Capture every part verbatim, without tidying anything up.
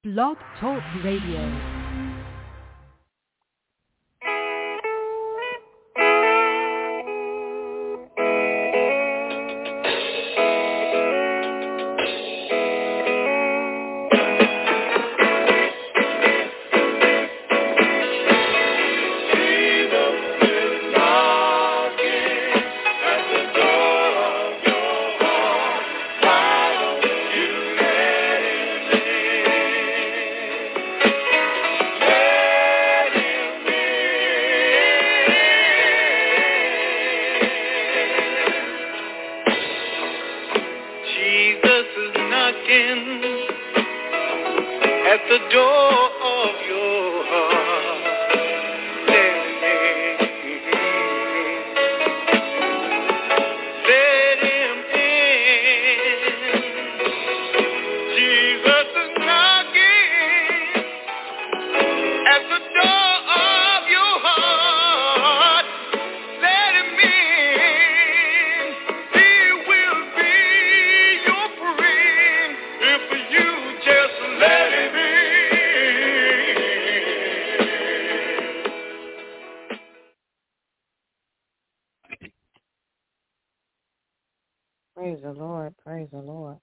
Blog Talk Radio. Praise the Lord, praise the Lord.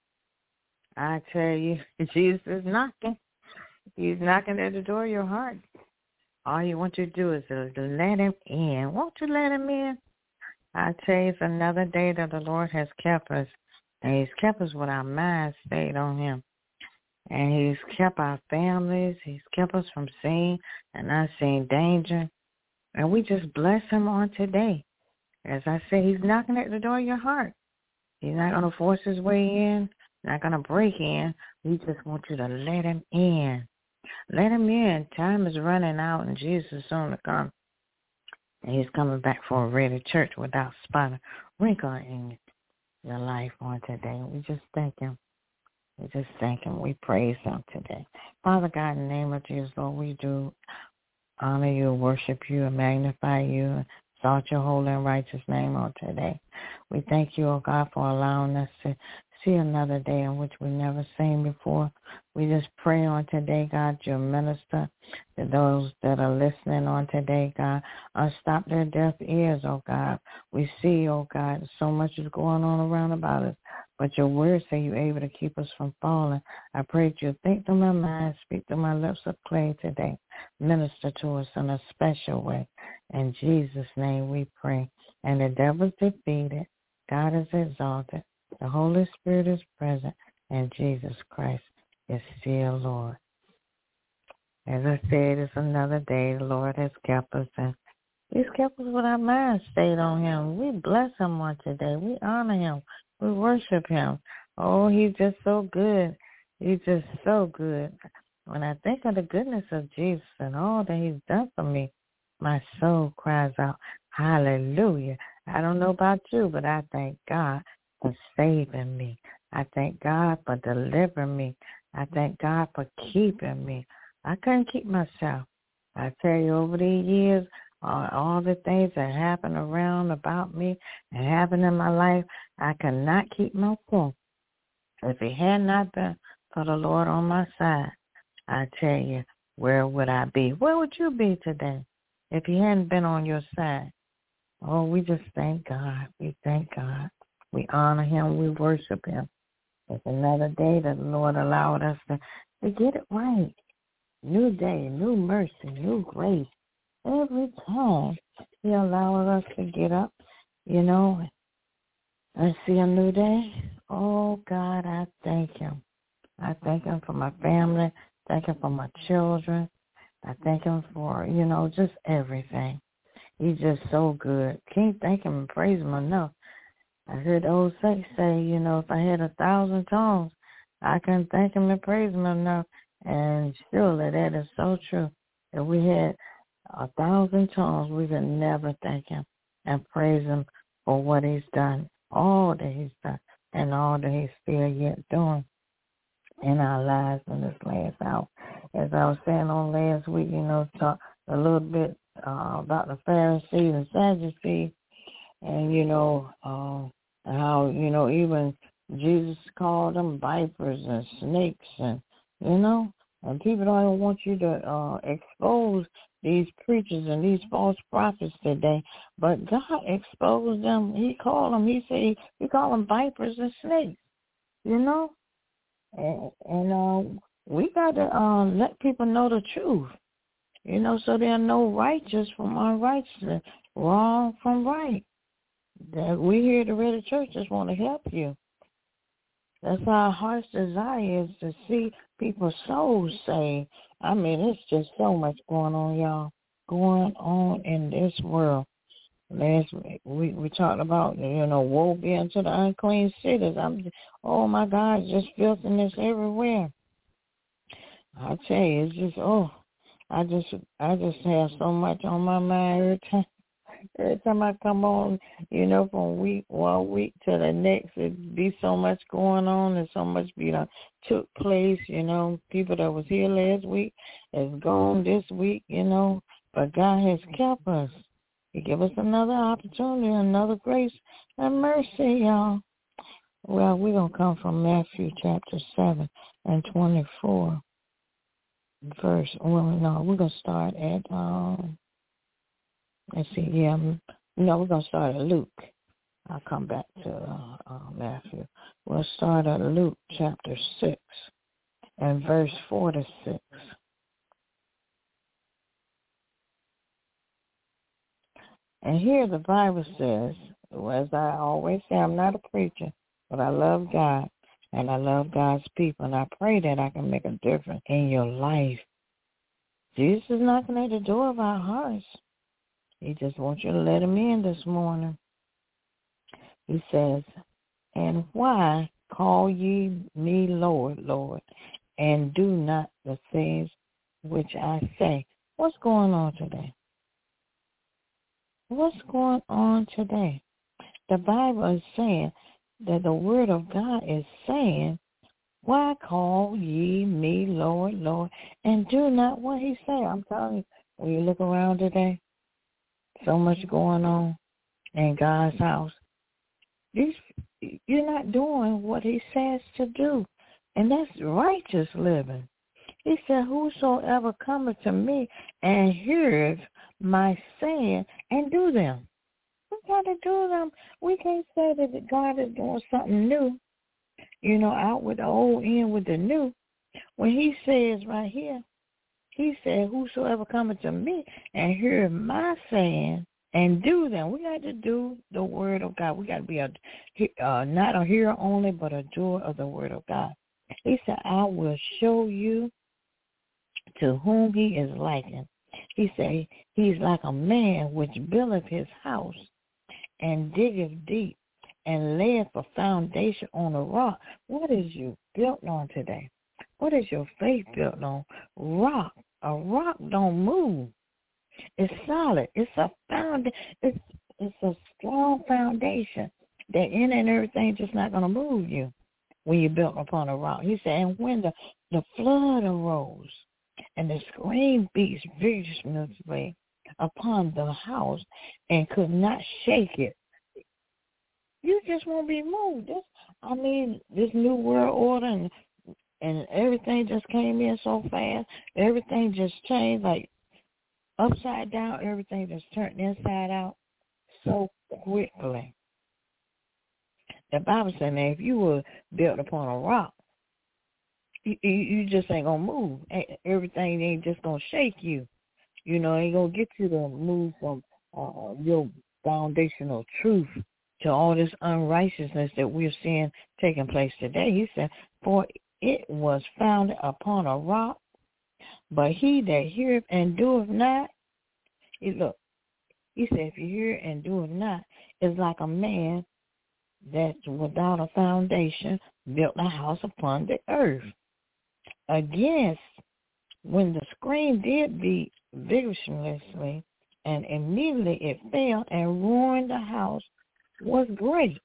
I tell you, Jesus is knocking. He's knocking at the door of your heart. All you want to do is to let him in. Won't you let him in? I tell you, it's another day that the Lord has kept us. And he's kept us with our minds stayed on him. And he's kept our families. He's kept us from seeing and not seeing danger. And we just bless him on today. As I said, he's knocking at the door of your heart. He's not going to force his way in, not going to break in. We just want you to let him in. Let him in. Time is running out, and Jesus is soon to come. And he's coming back for a ready church without spot or wrinkle in your life on today. We just thank him. We just thank him. We praise him today. Father God, in the name of Jesus, Lord, we do honor you, worship you, and magnify you, exalt your holy and righteous name on today. We thank you, oh God, for allowing us to see another day in which we never seen before. We just pray on today, God, your minister, to those that are listening on today, God, unstop their deaf ears, oh God. We see, oh God, so much is going on around about us, but your word say you're able to keep us from falling. I pray that you think to my mind, speak to my lips of clay today. Minister to us in a special way. In Jesus' name we pray. And the devil's defeated. God is exalted. The Holy Spirit is present. And Jesus Christ is still Lord. As I said, it's another day the Lord has kept us. And he's kept us with our minds stayed on him. We bless him on today. We honor him. We worship him. Oh, he's just so good. He's just so good. When I think of the goodness of Jesus and all that he's done for me, my soul cries out, hallelujah. I don't know about you, but I thank God for saving me. I thank God for delivering me. I thank God for keeping me. I couldn't keep myself. I tell you, over the years, all, all the things that happened around about me and happened in my life, I could not keep myself. If it had not been for the Lord on my side, I tell you, where would I be? Where would you be today if he hadn't been on your side? Oh, we just thank God. We thank God. We honor him. We worship him. It's another day that the Lord allowed us to, to get it right. New day, new mercy, new grace. Every time he allowed us to get up, you know, and see a new day. Oh, God, I thank him. I thank him for my family. Thank him for my children. I thank him for, you know, just everything. He's just so good. Can't thank him and praise him enough. I heard the old saints say, you know, if I had a thousand tongues, I couldn't thank him and praise him enough. And surely that is so true. If we had a thousand tongues, we could never thank him and praise him for what he's done, all that he's done, and all that he's still yet doing in our lives in this last hour. As I was saying on last week, you know, talk a little bit uh, about the Pharisees and Sadducees, and, you know, uh, how, you know, even Jesus called them vipers and snakes, and, you know, And people don't even want you to uh, expose these preachers and these false prophets today. But God exposed them. He called them, he said, he called them vipers and snakes, you know. And, and uh, we got to uh, let people know the truth, you know, so they'll know righteous from unrighteous, wrong from right. That we here at the Ready Church just want to help you. That's our heart's desire is to see people's souls saved. I mean, it's just so much going on, y'all, going on in this world. Last week, we, we talked about, you know, woe be unto the unclean cities. I'm, oh, my God, just filthiness everywhere. I tell you, it's just, oh, I just I just have so much on my mind every time. Every time I come on, you know, from week one week to the next, it be so much going on and so much be done took place, you know. People that was here last week is gone this week, you know. But God has kept us. He give us another opportunity, another grace and mercy, y'all. Well, we're going to come from Matthew chapter seven and twenty-four. Verse, well, no, we're going to start at, um, let's see, yeah, no, we're going to start at Luke. I'll come back to uh, uh, Matthew. We'll start at Luke chapter six and verse four to six. And here the Bible says, as I always say, I'm not a preacher, but I love God and I love God's people, and I pray that I can make a difference in your life. Jesus is knocking at the door of our hearts. He just wants you to let him in this morning. He says, and why call ye me Lord, Lord, and do not the things which I say? What's going on today? What's going on today? The Bible is saying that the word of God is saying, why call ye me Lord, Lord, and do not what he say? I'm telling you, when you look around today, so much going on in God's house. These, you're not doing what he says to do, and that's righteous living. He said, whosoever cometh to me and heareth my saying and do them. We got to do them. We can't say that God is doing something new, you know, out with the old, in with the new. When he says right here, he said, whosoever cometh to me and heareth my saying and do them. We got to do the word of God. We got to be a uh, not a hearer only, but a doer of the word of God. He said, I will show you to whom he is likened. He said, he's like a man which buildeth his house and diggeth deep and layeth a foundation on a rock. What is you built on today? What is your faith built on? Rock. A rock don't move. It's solid. It's a found. It's it's a strong foundation that in and everything just not gonna move you when you're built upon a rock. He said, and when the, the flood arose and the stream beat vigorously upon the house and could not shake it, you just won't be moved. This, I mean, this new world order and and everything just came in so fast. Everything just changed like upside down. Everything just turned inside out so quickly. The Bible said, now, if you were built upon a rock, you, you just ain't going to move. Everything ain't just going to shake you. You know, ain't going to get you to move from uh, your foundational truth to all this unrighteousness that we're seeing taking place today. He said, for it was founded upon a rock, but he that heareth and doeth not, he, look, he said, if you hear and doeth not, is like a man that without a foundation built a house upon the earth. Against, when the screen did beat vigorously, and immediately it fell and ruined the house, was great.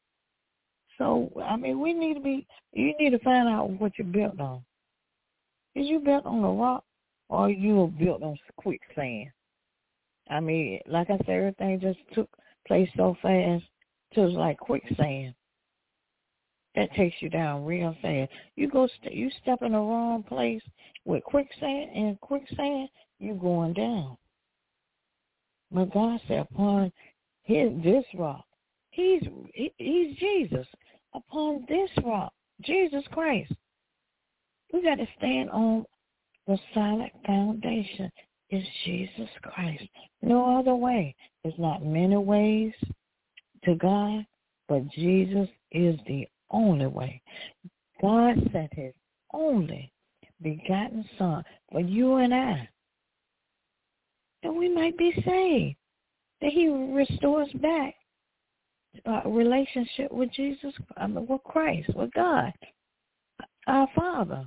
So, I mean, we need to be, you need to find out what you're built on. Is you built on a rock or you built on quicksand? I mean, like I said, everything just took place so fast, it was like quicksand. that takes you down real fast. You go, st- you step in the wrong place with quicksand, and quicksand, you going down. But God said, upon his this rock, he's he, he's Jesus. Upon this rock, Jesus Christ, we got to stand on the solid foundation. Is Jesus Christ. No other way. There's not many ways to God, but Jesus is the only way. God sent his only begotten Son for you and I, that we might be saved, that he restores back a relationship with Jesus, I mean, with Christ, with God, our Father.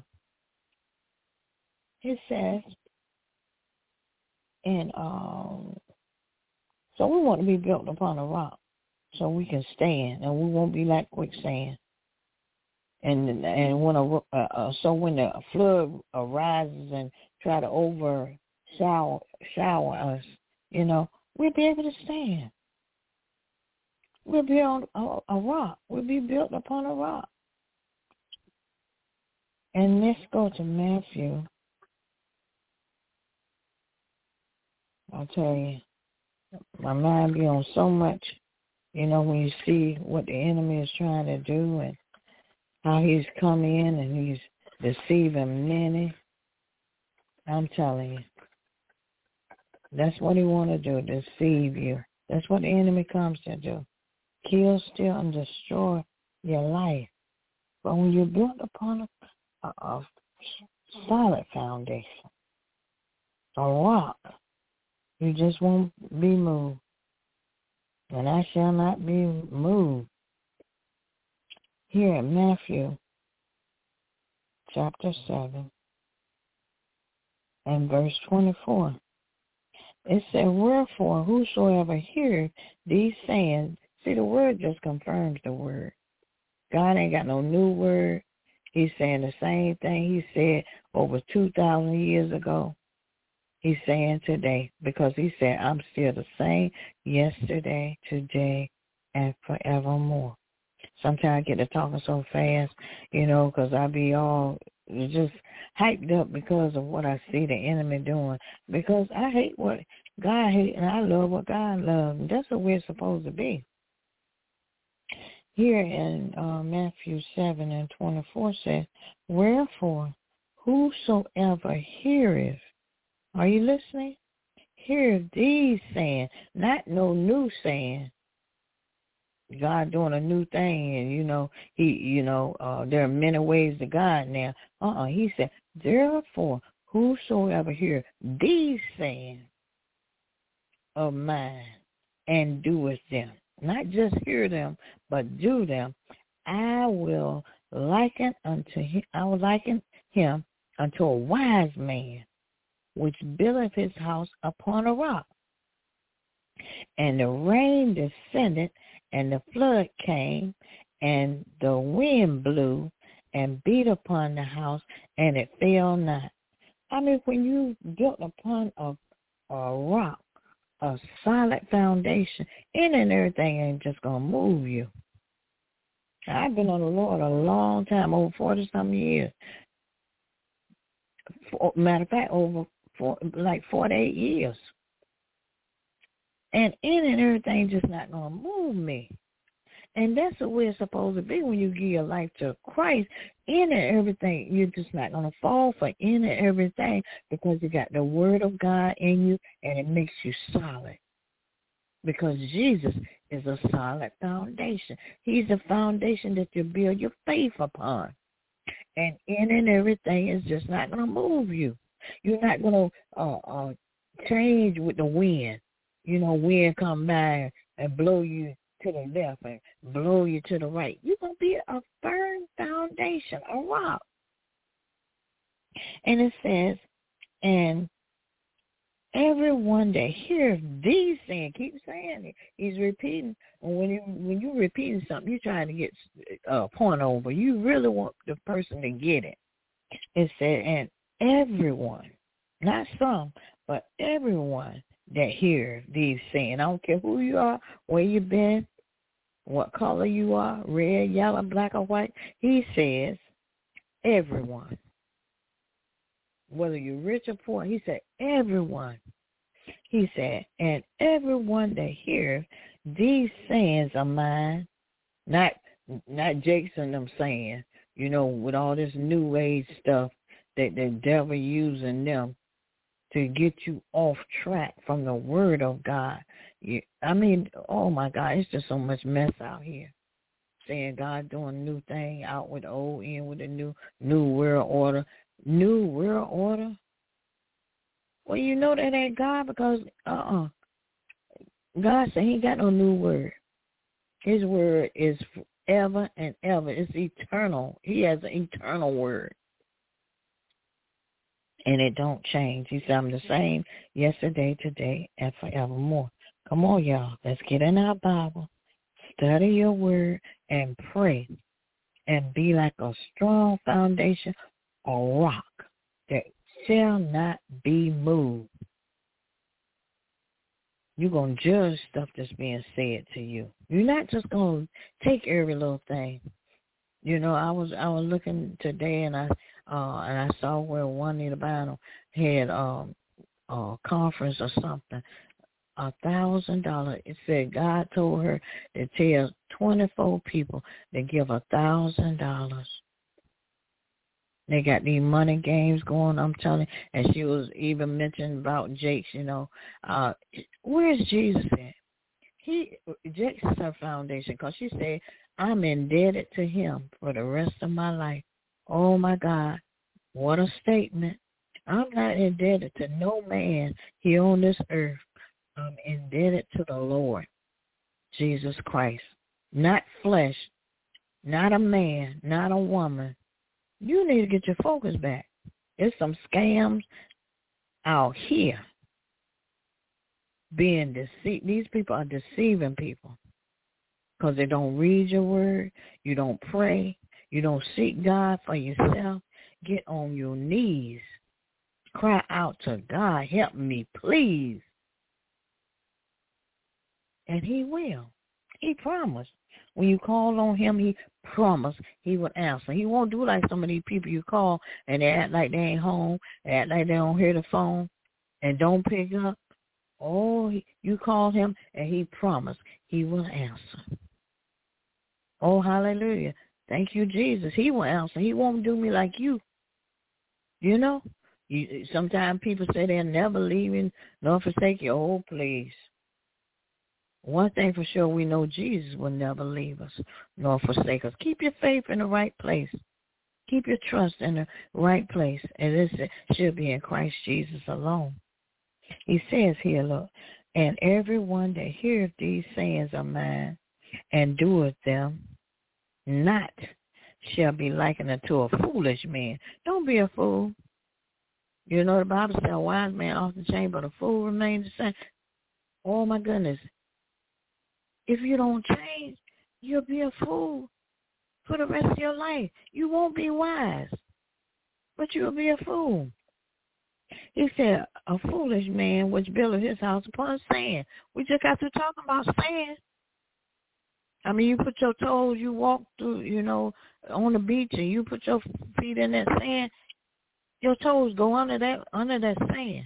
It says, and um, so we want to be built upon a rock so we can stand, and we won't be like quicksand. And and when a uh, uh, so when the flood arises and try to over shower shower us, you know, we'll be able to stand. We'll be on a, a rock. We'll be built upon a rock. And let's go to Matthew. I'll tell you, my mind be on so much, you know, when you see what the enemy is trying to do and how he's come in and he's deceiving many. I'm telling you, that's what he want to do, deceive you. That's what the enemy comes to do. Kill, steal, and destroy your life. But when you're built upon a, a, a solid foundation, a rock, you just won't be moved. And I shall not be moved. Here in Matthew chapter seven and verse twenty-four, it said, wherefore whosoever heareth these sayings, see, the word just confirms the word. God ain't got no new word. He's saying the same thing he said over two thousand years ago. He's saying today, because he said, I'm still the same yesterday, today, and forevermore. Sometimes I get to talking so fast, you know, because I be all just hyped up because of what I see the enemy doing. Because I hate what God hates, and I love what God loves. And that's what we're supposed to be. Here in uh, Matthew seven and twenty-four says, wherefore whosoever heareth, are you listening? Hear these saying, not no new saying. God doing a new thing, and you know, he, you know, uh, there are many ways to God now. Uh-uh, he said, therefore, whosoever hear these sayings of mine and doeth them, not just hear them, but do them, I will liken unto him, I will liken him unto a wise man, which buildeth his house upon a rock. And the rain descended, and the flood came, and the wind blew and beat upon the house, and it fell not. I mean, when you built upon a, a rock, a solid foundation, any and everything ain't just going to move you. I've been on the Lord a long time, over forty-something years. For, matter of fact, over four, like forty-eight years. And any and everything just not going to move me. And that's the way it's supposed to be when you give your life to Christ. Any and everything, you're just not going to fall for any and everything because you got the word of God in you, and it makes you solid. Because Jesus is a solid foundation. He's the foundation that you build your faith upon. And any and everything is just not going to move you. You're not going to uh, uh, change with the wind. You know, wind come by and blow you to the left and blow you to the right. You're going to be a firm foundation, a rock. And it says, and everyone that hears these things, keep saying it. He's repeating. And when you when you're repeating something, you're trying to get a point over. You really want the person to get it. It said, and everyone, not some, but everyone that hear these saying, I don't care who you are, where you've been, what color you are, red, yellow, black, or white. He says, everyone. Whether you're rich or poor, he said, everyone. He said, and everyone that hears these sayings of mine, not not Jakes and them saying, you know, with all this new age stuff that the devil using them to get you off track from the word of God. You, I mean, oh my God, it's just so much mess out here. Saying God doing a new thing, out with the old, in with the new, new world order. New world order? Well, you know that ain't God because, uh-uh. God said he ain't got no new word. His word is forever and ever. It's eternal. He has an eternal word. And it don't change. He said, I'm the same yesterday, today, and forevermore. Come on, y'all. Let's get in our Bible, study your word, and pray. And be like a strong foundation, a rock that shall not be moved. You're going to judge stuff that's being said to you. You're not just going to take every little thing. You know, I was I was looking today, and I uh, and I saw where Juanita Bynum had um, a conference or something. A thousand dollars. It said God told her to tell twenty-four people to give a thousand dollars. They got these money games going, I'm telling you. And she was even mentioning about Jakes, you know. Uh, where's Jesus at? He, Jakes is her foundation, because she said, I'm indebted to him for the rest of my life. Oh, my God. What a statement. I'm not indebted to no man here on this earth. I'm indebted to the Lord, Jesus Christ. Not flesh, not a man, not a woman. You need to get your focus back. There's some scams out here being deceived. These people are deceiving people because they don't read your word. You don't pray. You don't seek God for yourself. Get on your knees. Cry out to God. Help me, please. And he will. He promised. When you call on him, he promised he would answer. He won't do like some of these people you call and they act like they ain't home, they act like they don't hear the phone and don't pick up. Oh, he, you call him and he promised he will answer. Oh, hallelujah. Thank you, Jesus. He will answer. He won't do me like you. You know? You, sometimes people say they'll never leave you nor forsake you. Oh, please. One thing for sure, we know Jesus will never leave us nor forsake us. Keep your faith in the right place. Keep your trust in the right place. And this should be in Christ Jesus alone. He says here, look, and everyone that heareth these sayings of mine and doeth them not shall be likened unto a foolish man. Don't be a fool. You know the Bible says a wise man often change, but a fool remains the same. Oh, my goodness. If you don't change, you'll be a fool for the rest of your life. You won't be wise, but you'll be a fool. He said, a foolish man which buildeth his house upon sand. We just got to talk about sand. I mean, you put your toes, you walk through, you know, on the beach, and you put your feet in that sand, your toes go under that under that sand.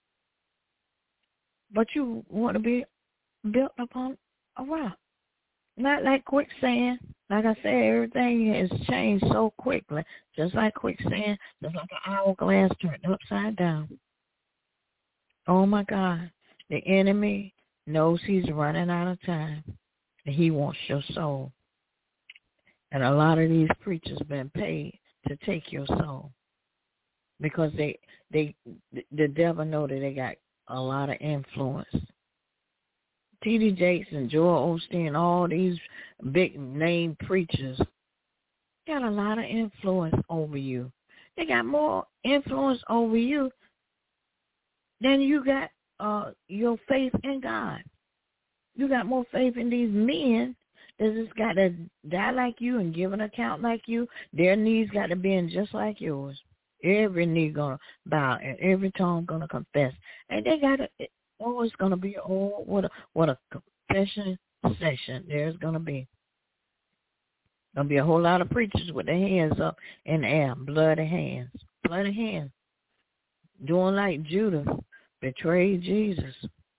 But you want to be built upon a rock. Not like quicksand. Like I said, everything has changed so quickly. Just like quicksand, just like an hourglass turned upside down. Oh, my God. The enemy knows he's running out of time, and he wants your soul. And a lot of these preachers been paid to take your soul because they, they, the devil know that they got a lot of influence. T D Jakes and Joel Osteen, all these big name preachers got a lot of influence over you. They got more influence over you than you got uh, your faith in God. You got more faith in these men that just got to die like you and give an account like you. Their knees got to bend just like yours. Every knee going to bow and every tongue going to confess. And they got to... Oh, it's going to be, oh, what a, what a confession session. There's going to be. There'll be a whole lot of preachers with their hands up in the air, bloody hands, bloody hands, doing like Judas betrayed Jesus.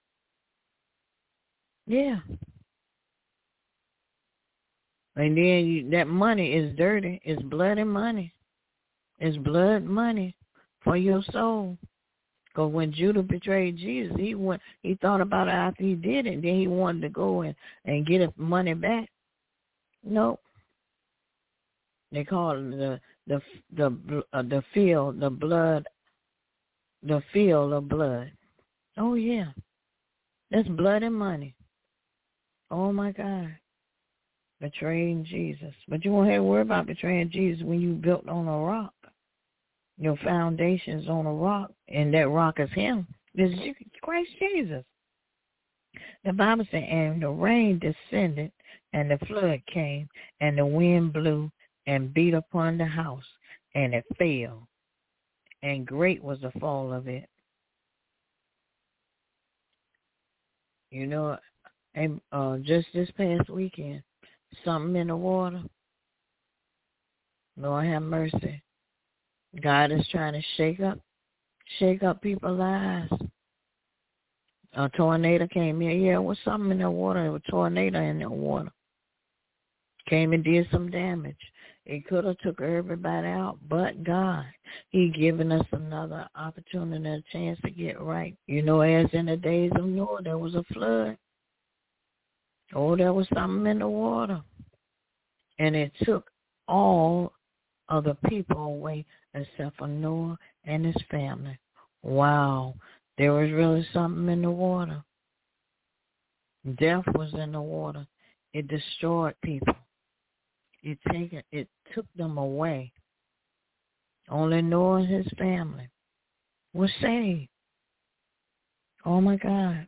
Yeah. And then you, that money is dirty. It's bloody money. It's blood money for your soul. Because when Judas betrayed Jesus, he went. He thought about it after he did it. Then he wanted to go and, and get his money back. No. They call it the the the uh, the field, the blood, the field of blood. Oh yeah, that's blood and money. Oh my God, betraying Jesus. But you won't have to worry about betraying Jesus when you built on a rock. Your foundation's on a rock, and that rock is Him. It's Christ Jesus. The Bible said, and the rain descended, and the flood came, and the wind blew and beat upon the house, and it fell, and great was the fall of it. You know, and, uh, just this past weekend, something in the water, Lord have mercy. God is trying to shake up, shake up people's lives. A tornado came in. Yeah, it was something in the water. It was a tornado in the water. Came and did some damage. It could have took everybody out, but God, He given us another opportunity, a chance to get right. You know, as in the days of Noah, there was a flood. Oh, there was something in the water. And it took all of the people away except for Noah and his family. Wow. There was really something in the water. Death was in the water. It destroyed people. It taken, it took them away. Only Noah and his family were saved. Oh my God.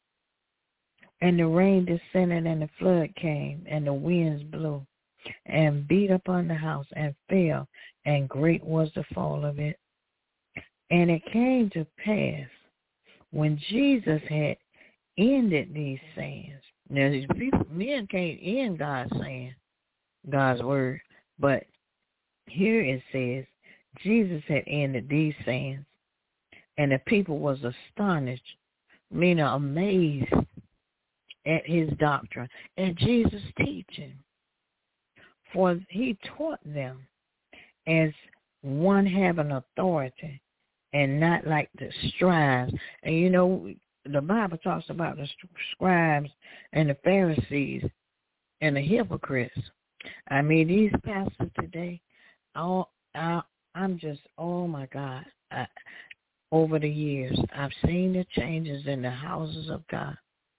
And the rain descended and the flood came and the winds blew and beat upon the house and fell, and great was the fall of it. And it came to pass when Jesus had ended these sayings. Now these people, men can't end God's saying, God's word, but here it says Jesus had ended these sayings, and the people was astonished, meaning amazed at his doctrine and Jesus' teaching. For he taught them as one having authority and not like the scribes. And you know, the Bible talks about the scribes and the Pharisees and the hypocrites. I mean, these pastors today, all, I, I'm just, oh my God. I, over the years, I've seen the changes in the houses of God.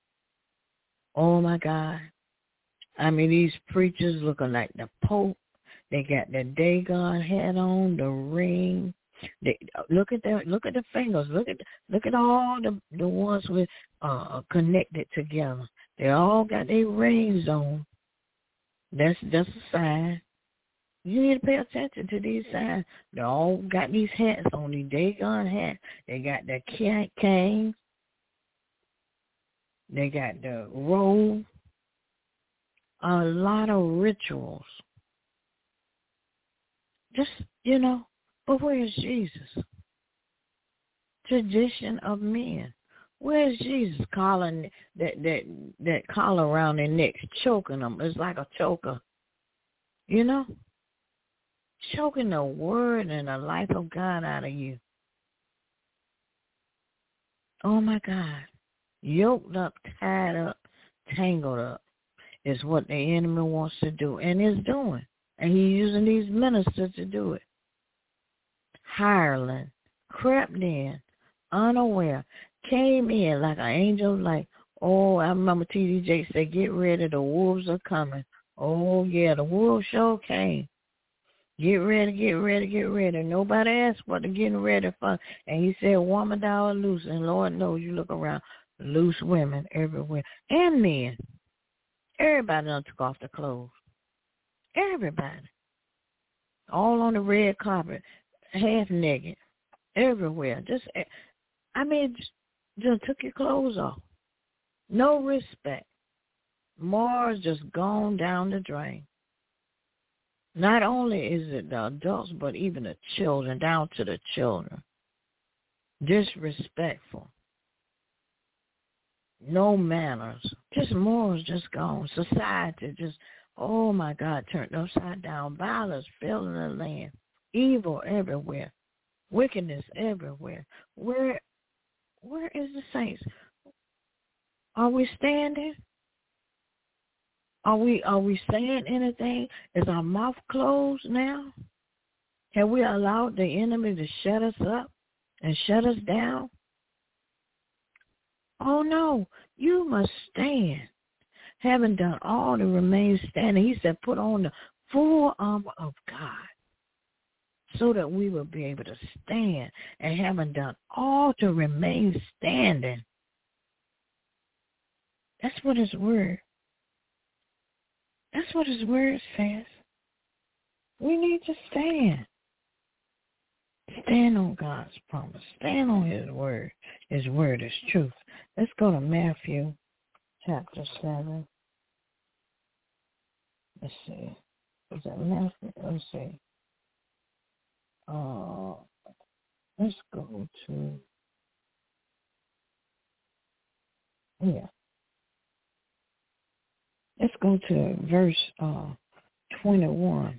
Oh my God. I mean, these preachers looking like the Pope. They got the Dagon hat on, the ring. They, look at that. Look at the fingers. Look at look at all the the ones with uh, connected together. They all got their rings on. That's that's a sign. You need to pay attention to these signs. They all got these hats on. These Dagon hats. They got the canes. They got the robe. A lot of rituals. Just, you know, but where's Jesus? Tradition of men. Where's Jesus calling that that that collar around their necks, choking them? It's like a choker, you know, choking the word and the life of God out of you. Oh my God, yoked up, tied up, tangled up is what the enemy wants to do and is doing, and he's using these ministers to do it. Hireling, crept in, unaware, came in like an angel, like, oh, I remember T D J said, get ready, the wolves are coming. Oh, yeah, the wolves sure came. Get ready, get ready, get ready. Nobody asked what they're getting ready for. And he said, woman, thou art loose. And Lord knows, you look around, loose women everywhere. And men. Everybody done took off their clothes. Everybody. All on the red carpet, half naked, everywhere. Just, I mean, just, just took your clothes off. No respect. More is just gone down the drain. Not only is it the adults, but even the children, down to the children. Disrespectful. No manners. Just morals just gone. Society just, oh my God, turned upside down. Violence filling the land. Evil everywhere. Wickedness everywhere. Where, where is the saints? Are we standing? Are we are we saying anything? Is our mouth closed now? Have we allowed the enemy to shut us up and shut us down? Oh no, you must stand. Having done all to remain standing, he said, put on the full armor of God so that we will be able to stand. And having done all to remain standing. That's what his word That's what his word says. We need to stand. Stand on God's promise. Stand on his word. His word is truth. Let's go to Matthew chapter seven. Let's see. Is that Matthew? Let's see. Uh, let's go to, yeah. Let's go to verse uh, twenty-one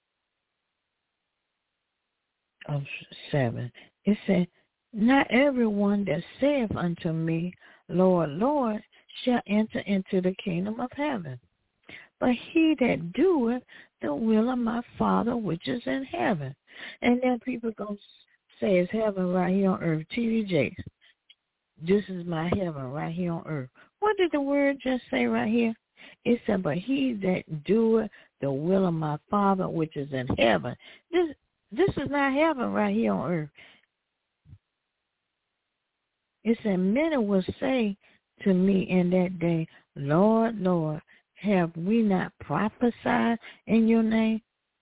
of seven. It said, not everyone that saith unto me, Lord, Lord, shall enter into the kingdom of heaven, but he that doeth the will of my Father which is in heaven. And then people going to say it's heaven right here on earth. T D Jakes, this is my heaven right here on earth. What did the word just say right here? It said, but he that doeth the will of my Father which is in heaven. This this is not heaven right here on earth. It said, many will say to me in that day, Lord, Lord, have we not prophesied in your name?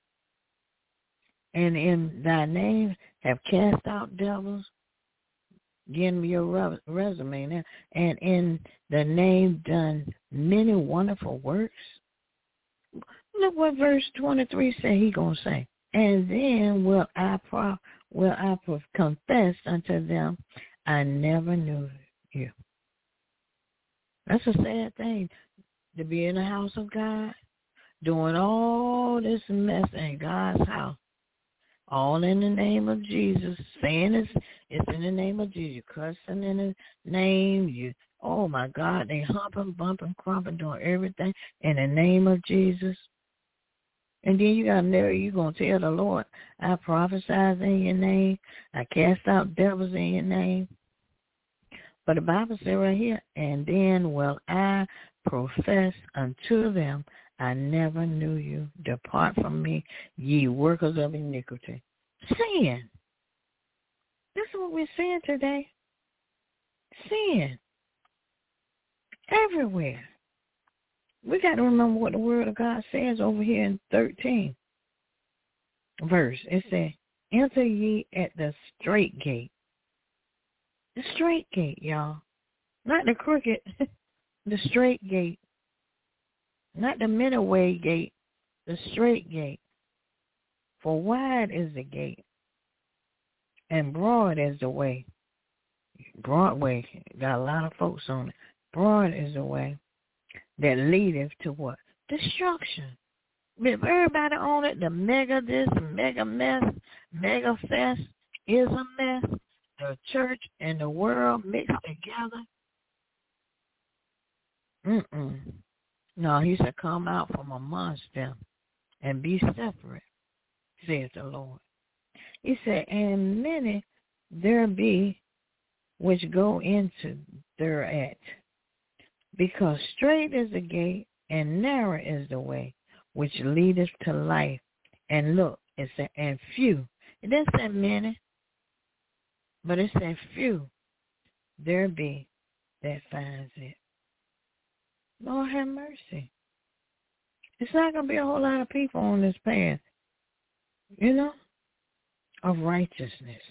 And in thy name have cast out devils? Give me your resume now. And in the name done many wonderful works. Look what verse twenty-three said he going to say. And then will I pro- will I pro- confess unto them, I never knew you. That's a sad thing, to be in the house of God, doing all this mess in God's house. All in the name of Jesus. Saying it's, it's in the name of Jesus. Cussing in the name. You, oh, my God. They humping, bumping, crumping, doing everything in the name of Jesus. And then you got to know you're going to tell the Lord, I prophesied in your name. I cast out devils in your name. But the Bible says right here, and then will I profess unto them, I never knew you. Depart from me, ye workers of iniquity. Sin. That's what we're saying today. Sin. Everywhere. We got to remember what the word of God says over here in thirteen verse. It says, enter ye at the straight gate. The straight gate, y'all. Not the crooked. The straight gate. Not the middle way gate. The straight gate. For wide is the gate, and broad is the way. Broadway got a lot of folks on it. Broad is the way that leadeth to what? Destruction. If everybody on it, the mega this, the mega mess, mega fest is a mess. The church and the world mixed together. Mm-mm. No, he said, come out from amongst them and be separate, says the Lord. He said, and many there be which go into thereat, because straight is the gate and narrow is the way which leadeth to life. And look, it said, and few. It didn't say many, but it said few there be that finds it. Lord have mercy. It's not going to be a whole lot of people on this path, you know, of righteousness.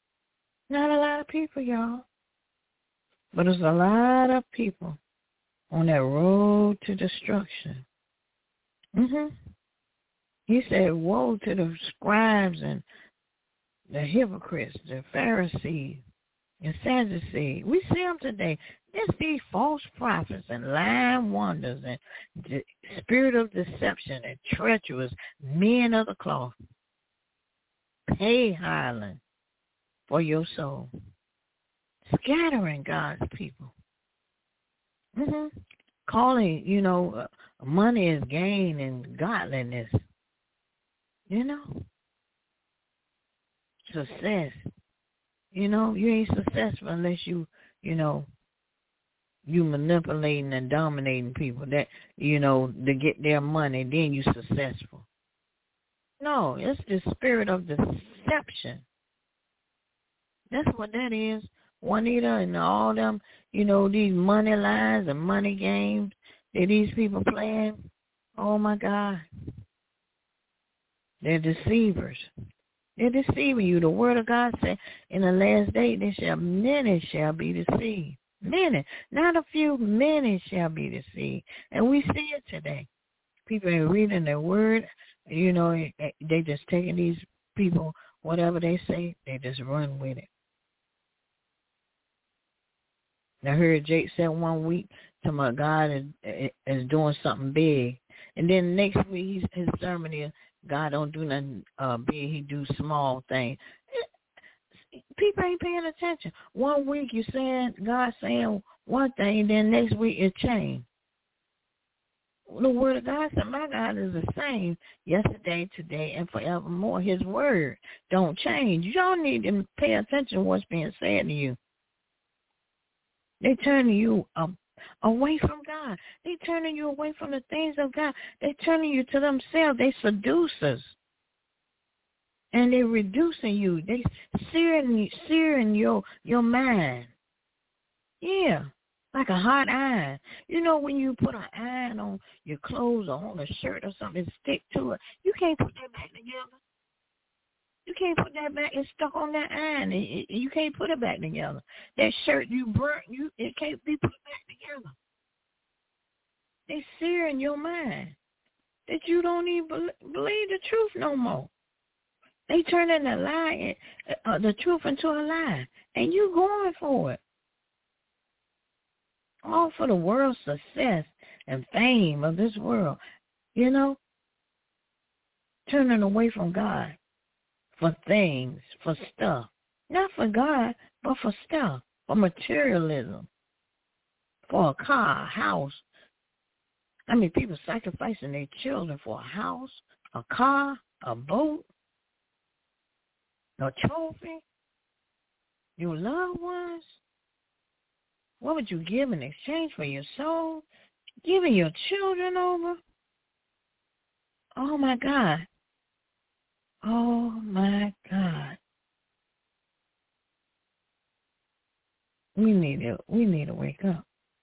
Not a lot of people, y'all. But there's a lot of people on that road to destruction. Mm-hmm. He said, woe to the scribes and the hypocrites, the Pharisees, and Sadducees. We see them today. There's these false prophets and lying wonders and the spirit of deception and treacherous men of the cloth. Pay highland for your soul. Scattering God's people. Mm-hmm. Calling, you know, uh, money is gain and godliness. You know? Success. You know, you ain't successful unless you, you know, you manipulating and dominating people that, you know, to get their money, then you successful. No, it's the spirit of deception. That's what that is. Juanita and all them, you know, these money lines and money games that these people playing. Oh, my God. They're deceivers. They're deceiving you. The word of God said, in the last day, there shall many shall be deceived. Many. Not a few, many shall be deceived. And we see it today. People are reading their word. You know, they just taking these people, whatever they say, they just run with it. I heard Jake said one week, to my God is, is doing something big. And then next week, his sermon is, God don't do nothing uh, big, he do small things. People ain't paying attention. One week you saying, God saying one thing, then next week it changed. The word of God said, my God is the same yesterday, today, and forevermore. His word don't change. Y'all need to pay attention to what's being said to you. They turning you um, away from God. They turning you away from the things of God. They turning you to themselves. They seducers. And they reducing you. They searing, searing your, your mind. Yeah, like a hot iron. You know when you put an iron on your clothes or on a shirt or something and stick to it, you can't put that back together. You can't put that back. It's stuck on that iron. It, it, you can't put it back together. That shirt you burnt, you it can't be put back together. They searing your mind that you don't even believe the truth no more. They turning the lie, uh, the truth into a lie, and you going for it. All for the world's success and fame of this world, you know, turning away from God for things, for stuff. Not for God, but for stuff, for materialism, for a car, a house. I mean, people sacrificing their children for a house, a car, a boat, a trophy, your loved ones. What would you give in exchange for your soul? Giving your children over? Oh, my God. Oh, my God. We need to, we need to wake up.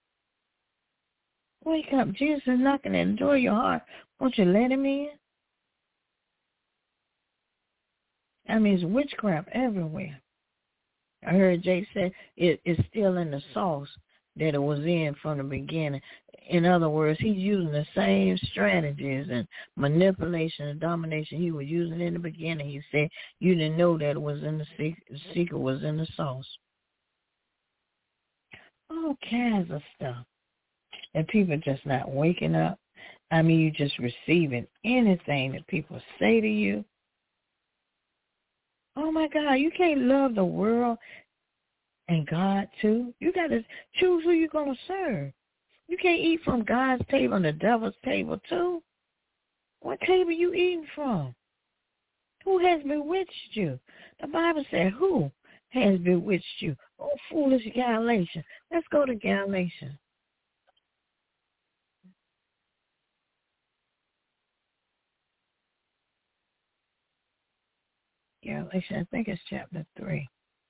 Wake up. Jesus is knocking at the door of your heart. Won't you let him in? I mean, it's witchcraft everywhere. I heard Jake say it, it's still in the sauce that it was in from the beginning. In other words, he's using the same strategies and manipulation and domination he was using in the beginning. He said you didn't know that it was in the secret, the secret was in the sauce. All kinds of stuff. And people just not waking up. I mean, you just receiving anything that people say to you. Oh, my God, you can't love the world and God, too. You got to choose who you're going to serve. You can't eat from God's table and the devil's table, too. What table you eating from? Who has bewitched you? The Bible said, who has bewitched you? Oh, foolish Galatians. Let's go to Galatians. Galatians, I think it's chapter three.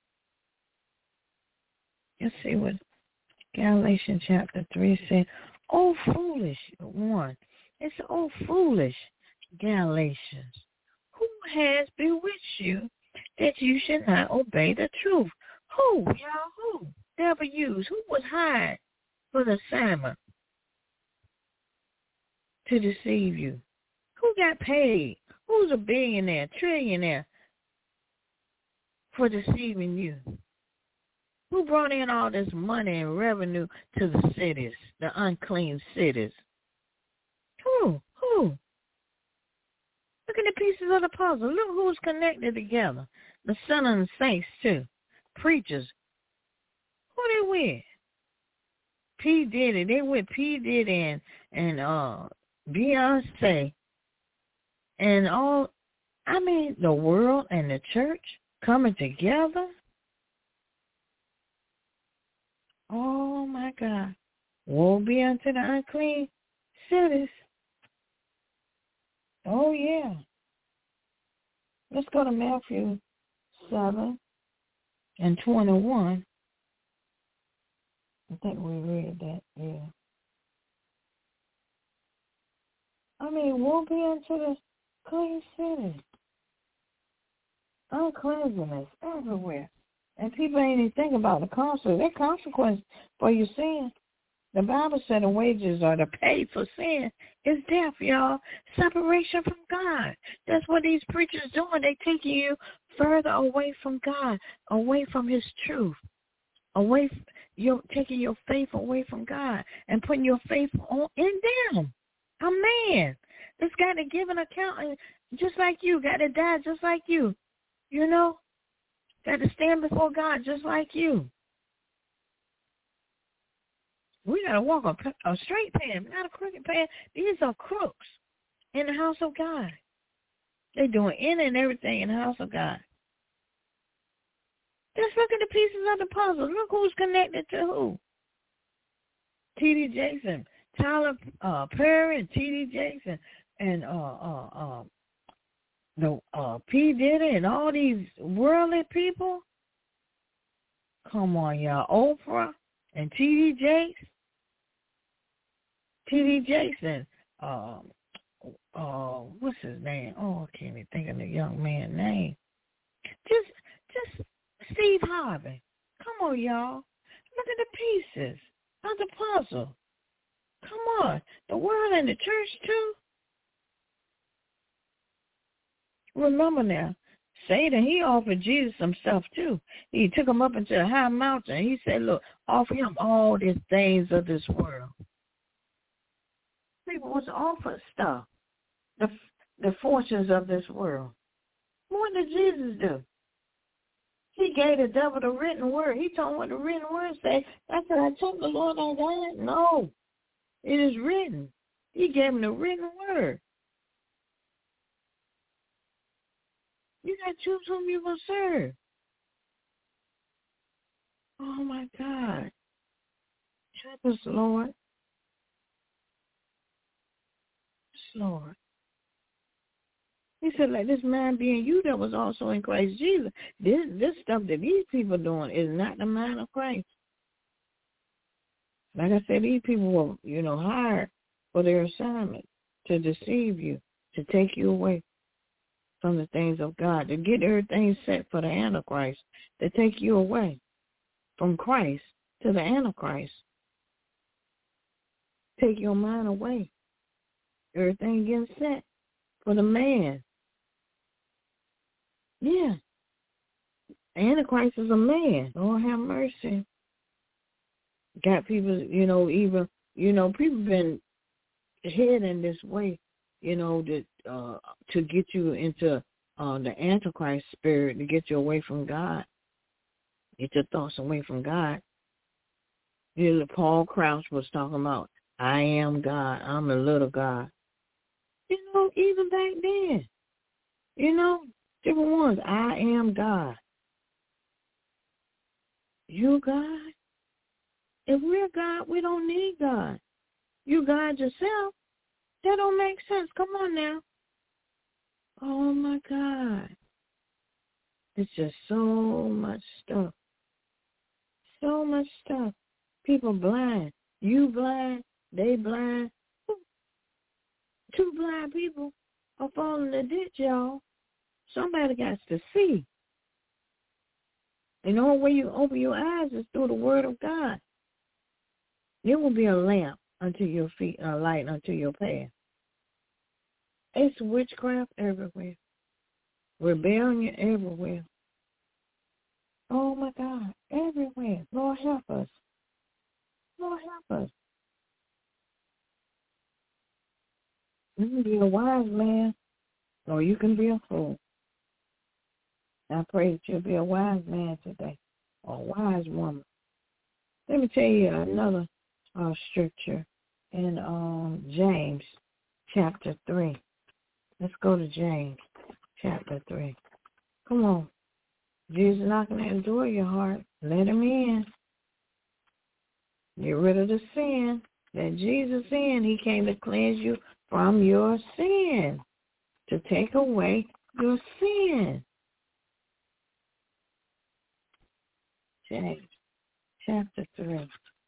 Let's see what Galatians chapter three said. Oh, foolish one. It's oh, foolish Galatians. Who has bewitched you that you should not obey the truth? Who, y'all, who? Devil used. Who was hired for the assignment to deceive you? Who got paid? Who's a billionaire, trillionaire for deceiving you? Who brought in all this money and revenue to the cities, the unclean cities? Who? Who? Look at the pieces of the puzzle. Look who's connected together. The Son and the Saints, too. Preachers. Who they with? P. Diddy. They with P. Diddy and, and uh, Beyonce. And all, I mean, the world and the church coming together. Oh, my God. Woe be unto the unclean cities. Oh, yeah. Let's go to Matthew seven and twenty-one. I think we read that, yeah. I mean, woe be unto the clean city. Uncleanness everywhere. And people ain't even think about the consequences. There's consequence for your sin. The Bible said the wages or the pay for sin is death, y'all. Separation from God. That's what these preachers doing. They taking you further away from God, away from his truth, away from, you're taking your faith away from God and putting your faith on in them. A man that's got to give an account just like you, got to die just like you, you know, got to stand before God just like you. We got to walk a, a straight path, not a crooked path. These are crooks in the house of God. They're doing any and everything in the house of God. Just look at the pieces of the puzzle. Look who's connected to who. T D Jakes, Tyler uh, Perry, and T D Jakes, and, and uh, uh, uh, the uh, P. Diddy, and all these worldly people. Come on, y'all. Oprah and T D Jakes. T D Jakes and, um, uh, what's his name? Oh, I can't even think of the young man's name. Just, just Steve Harvey. Come on, y'all. Look at the pieces of the puzzle. Come on. The world and the church, too. Remember now, Satan, he offered Jesus some stuff, too. He took him up into a high mountain. He said, look, offer him all these things of this world. People was offered stuff, the the fortunes of this world. What did Jesus do? He gave the devil the written word. He told him what the written word said. I said, I told the Lord I died. No, it is written. He gave him the written word. You got to choose whom you're going to serve. Oh, my God. Help us, Lord. Yes, Lord. He said, like this mind being you that was also in Christ Jesus. This this stuff that these people doing is not the mind of Christ. Like I said, these people were, you know, hired for their assignment to deceive you, to take you away from the things of God, to get everything set for the Antichrist, to take you away from Christ to the Antichrist. Take your mind away. Everything getting set for the man. Yeah. Antichrist is a man. Lord have mercy. Got people, you know, even, you know, people been heading this way, you know, to, uh, to get you into uh, the Antichrist spirit, to get you away from God, get your thoughts away from God. You know, Paul Crouch was talking about, I am God, I'm a little God. You know, even back then, you know, different ones, I am God. You God? If we're God, we don't need God. You God yourself? That don't make sense. Come on now. Oh, my God. It's just so much stuff. So much stuff. People blind. You blind. They blind. Two blind people are falling in the ditch, y'all. Somebody got to see. And the only way you open your eyes is through the word of God. It will be a lamp unto your feet, a light unto your path. It's witchcraft everywhere. Rebellion everywhere. Oh, my God, everywhere. Lord, help us. Lord, help us. You can be a wise man or you can be a fool. I pray that you'll be a wise man today or a wise woman. Let me tell you another uh, scripture in um, James chapter three. Let's go to James chapter three. Come on. Jesus is not going to endure your heart. Let him in. Get rid of the sin that Jesus in. He came to cleanse you from your sin, to take away your sin. James chapter three.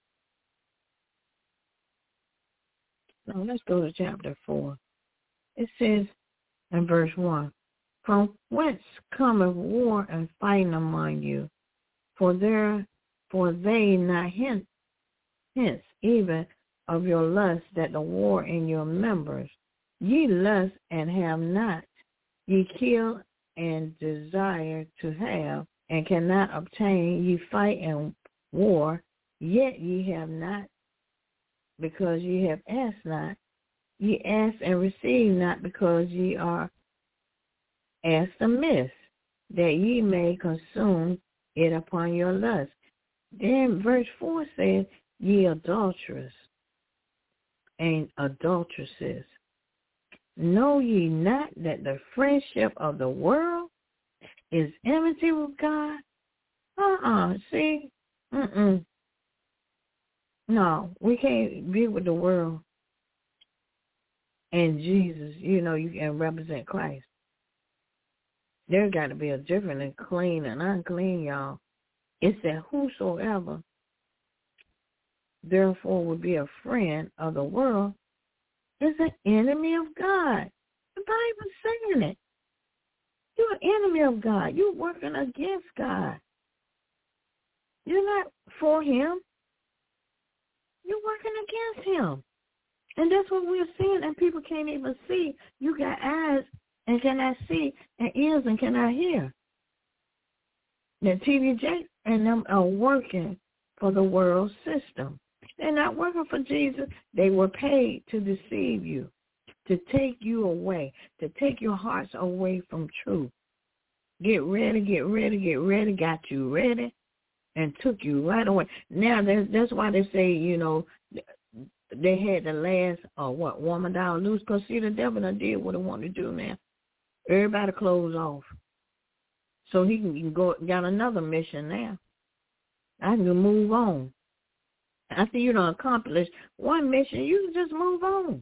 Now let's go to chapter four. It says in verse one, from whence cometh war and fighting among you? For there, for they not hence, hence even of your lust that the war in your members. Ye lust and have not. Ye kill and desire to have and cannot obtain. Ye fight and war, yet ye have not, because ye have asked not. Ye ask and receive not, because ye are asked amiss, that ye may consume it upon your lust. Then verse four says, ye adulterers and adulteresses, know ye not that the friendship of the world is enmity with God? Uh-uh, see? Mm-mm. No, we can't be with the world and Jesus. You know, you can represent Christ. There's got to be a difference in clean and unclean, y'all. It said, whosoever therefore would be a friend of the world is an enemy of God. The Bible's saying it. You're an enemy of God. You're working against God. You're not for him. You're working against him. And that's what we're seeing, and people can't even see. You got eyes and cannot see, and ears and cannot hear. The T V J and them are working for the world system. They're not working for Jesus. They were paid to deceive you, to take you away, to take your hearts away from truth. Get ready, get ready, get ready, got you ready, and took you right away. Now, that's, that's why they say, you know, they had the last, uh, what, woman down loose, because, see, the devil done did what he wanted to do now. Everybody closed off. So he can go, got another mission now. I can move on. After you done accomplished one mission, you can just move on.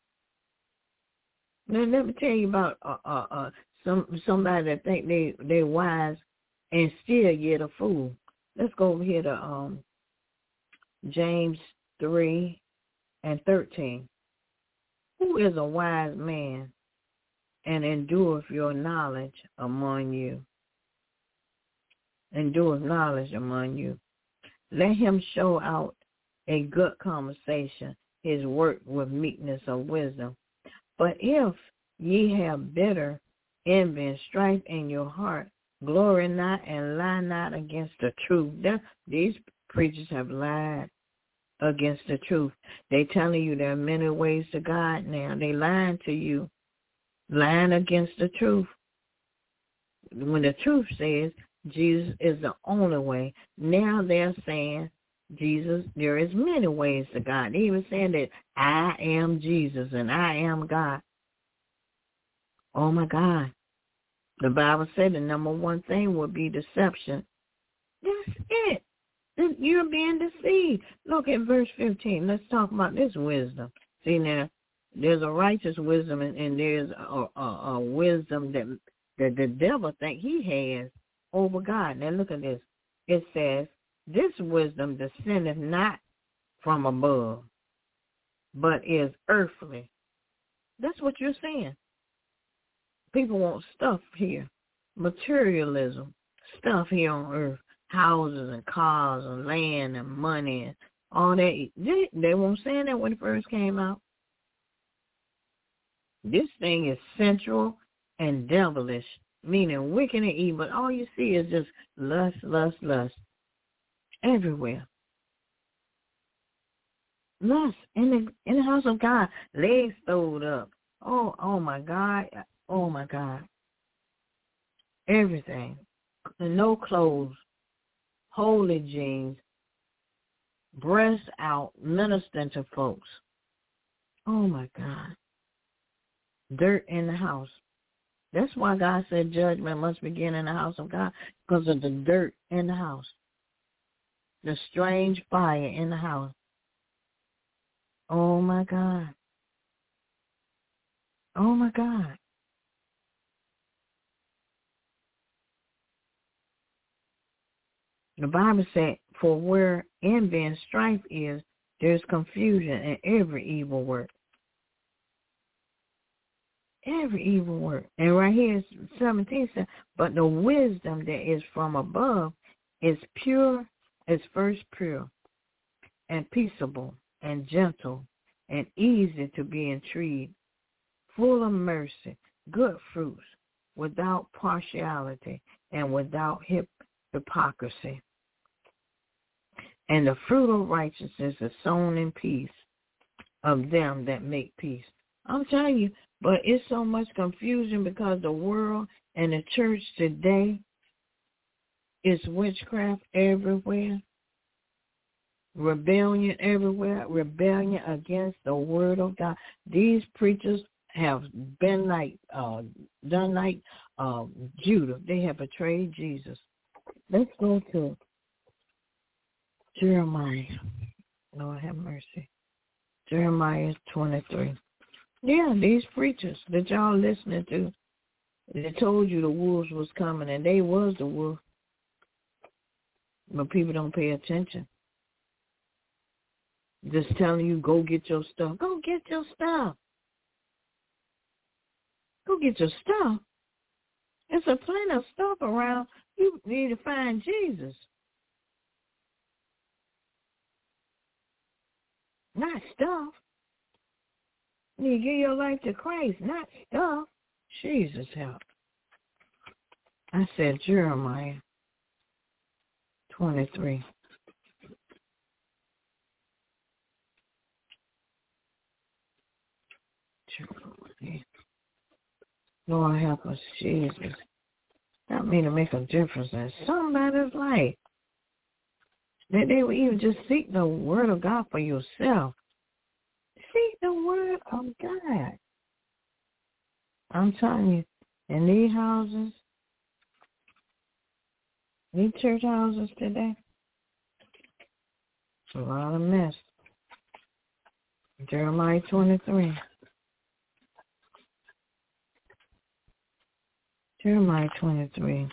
Now, let me tell you about uh, uh, uh, some somebody that think they they wise and still yet a fool. Let's go over here to um, James three and thirteen. Who is a wise man and endureth your knowledge among you? Endureth knowledge among you. Let him show out a good conversation, his work with meekness of wisdom. But if ye have bitter envy and strife in your heart, glory not and lie not against the truth. That, these preachers have lied against the truth. They telling you there are many ways to God now. They lying to you, lying against the truth. When the truth says Jesus is the only way, now they're saying Jesus, there is many ways to God. They even saying that I am Jesus and I am God. Oh, my God. The Bible said the number one thing would be deception. That's it. You're being deceived. Look at verse fifteen. Let's talk about this wisdom. See, now, there's a righteous wisdom and, and there's a, a, a wisdom that, that the devil think he has over God. Now, look at this. It says, this wisdom descendeth not from above, but is earthly. That's what you're saying. People want stuff here, materialism, stuff here on earth, houses and cars and land and money and all that. They, they weren't saying that when it first came out. This thing is sensual and devilish, meaning wicked and evil. All you see is just lust, lust, lust everywhere. Lust in the in the house of God, legs throwed up. Oh, oh my God, oh my God. Everything, no clothes, holy jeans, breasts out, ministering to folks. Oh my God. Dirt in the house. That's why God said judgment must begin in the house of God, because of the dirt in the house. The strange fire in the house. Oh my God. Oh my God. The Bible said, for where envy and strife is, there's confusion in every evil work. Every evil work. And right here, seventeen says, but the wisdom that is from above is pure, is first pure, and peaceable, and gentle, and easy to be entreated, full of mercy, good fruits, without partiality, and without hip- hypocrisy. And the fruit of righteousness is sown in peace of them that make peace. I'm telling you, but it's so much confusion because the world and the church today is witchcraft everywhere, rebellion everywhere, rebellion against the word of God. These preachers have been like, uh, done like uh, Judah. They have betrayed Jesus. Let's go to Jeremiah. Lord have mercy. Jeremiah twenty-three. Yeah, these preachers that y'all listening to, they told you the wolves was coming, and they was the wolf. But people don't pay attention. Just telling you, go get your stuff. Go get your stuff. Go get your stuff. There's a plenty of stuff around. You need to find Jesus. Not stuff. You need to give your life to Christ, not stuff. Jesus help. I said Jeremiah twenty-three. Jeremiah. Lord help us, Jesus. Help me to make a difference in somebody's life. That they would even just seek the word of God for yourself. Seek the word of God. I'm telling you, in these houses, these church houses today, it's a lot of mess. Jeremiah twenty-three. Jeremiah twenty-three.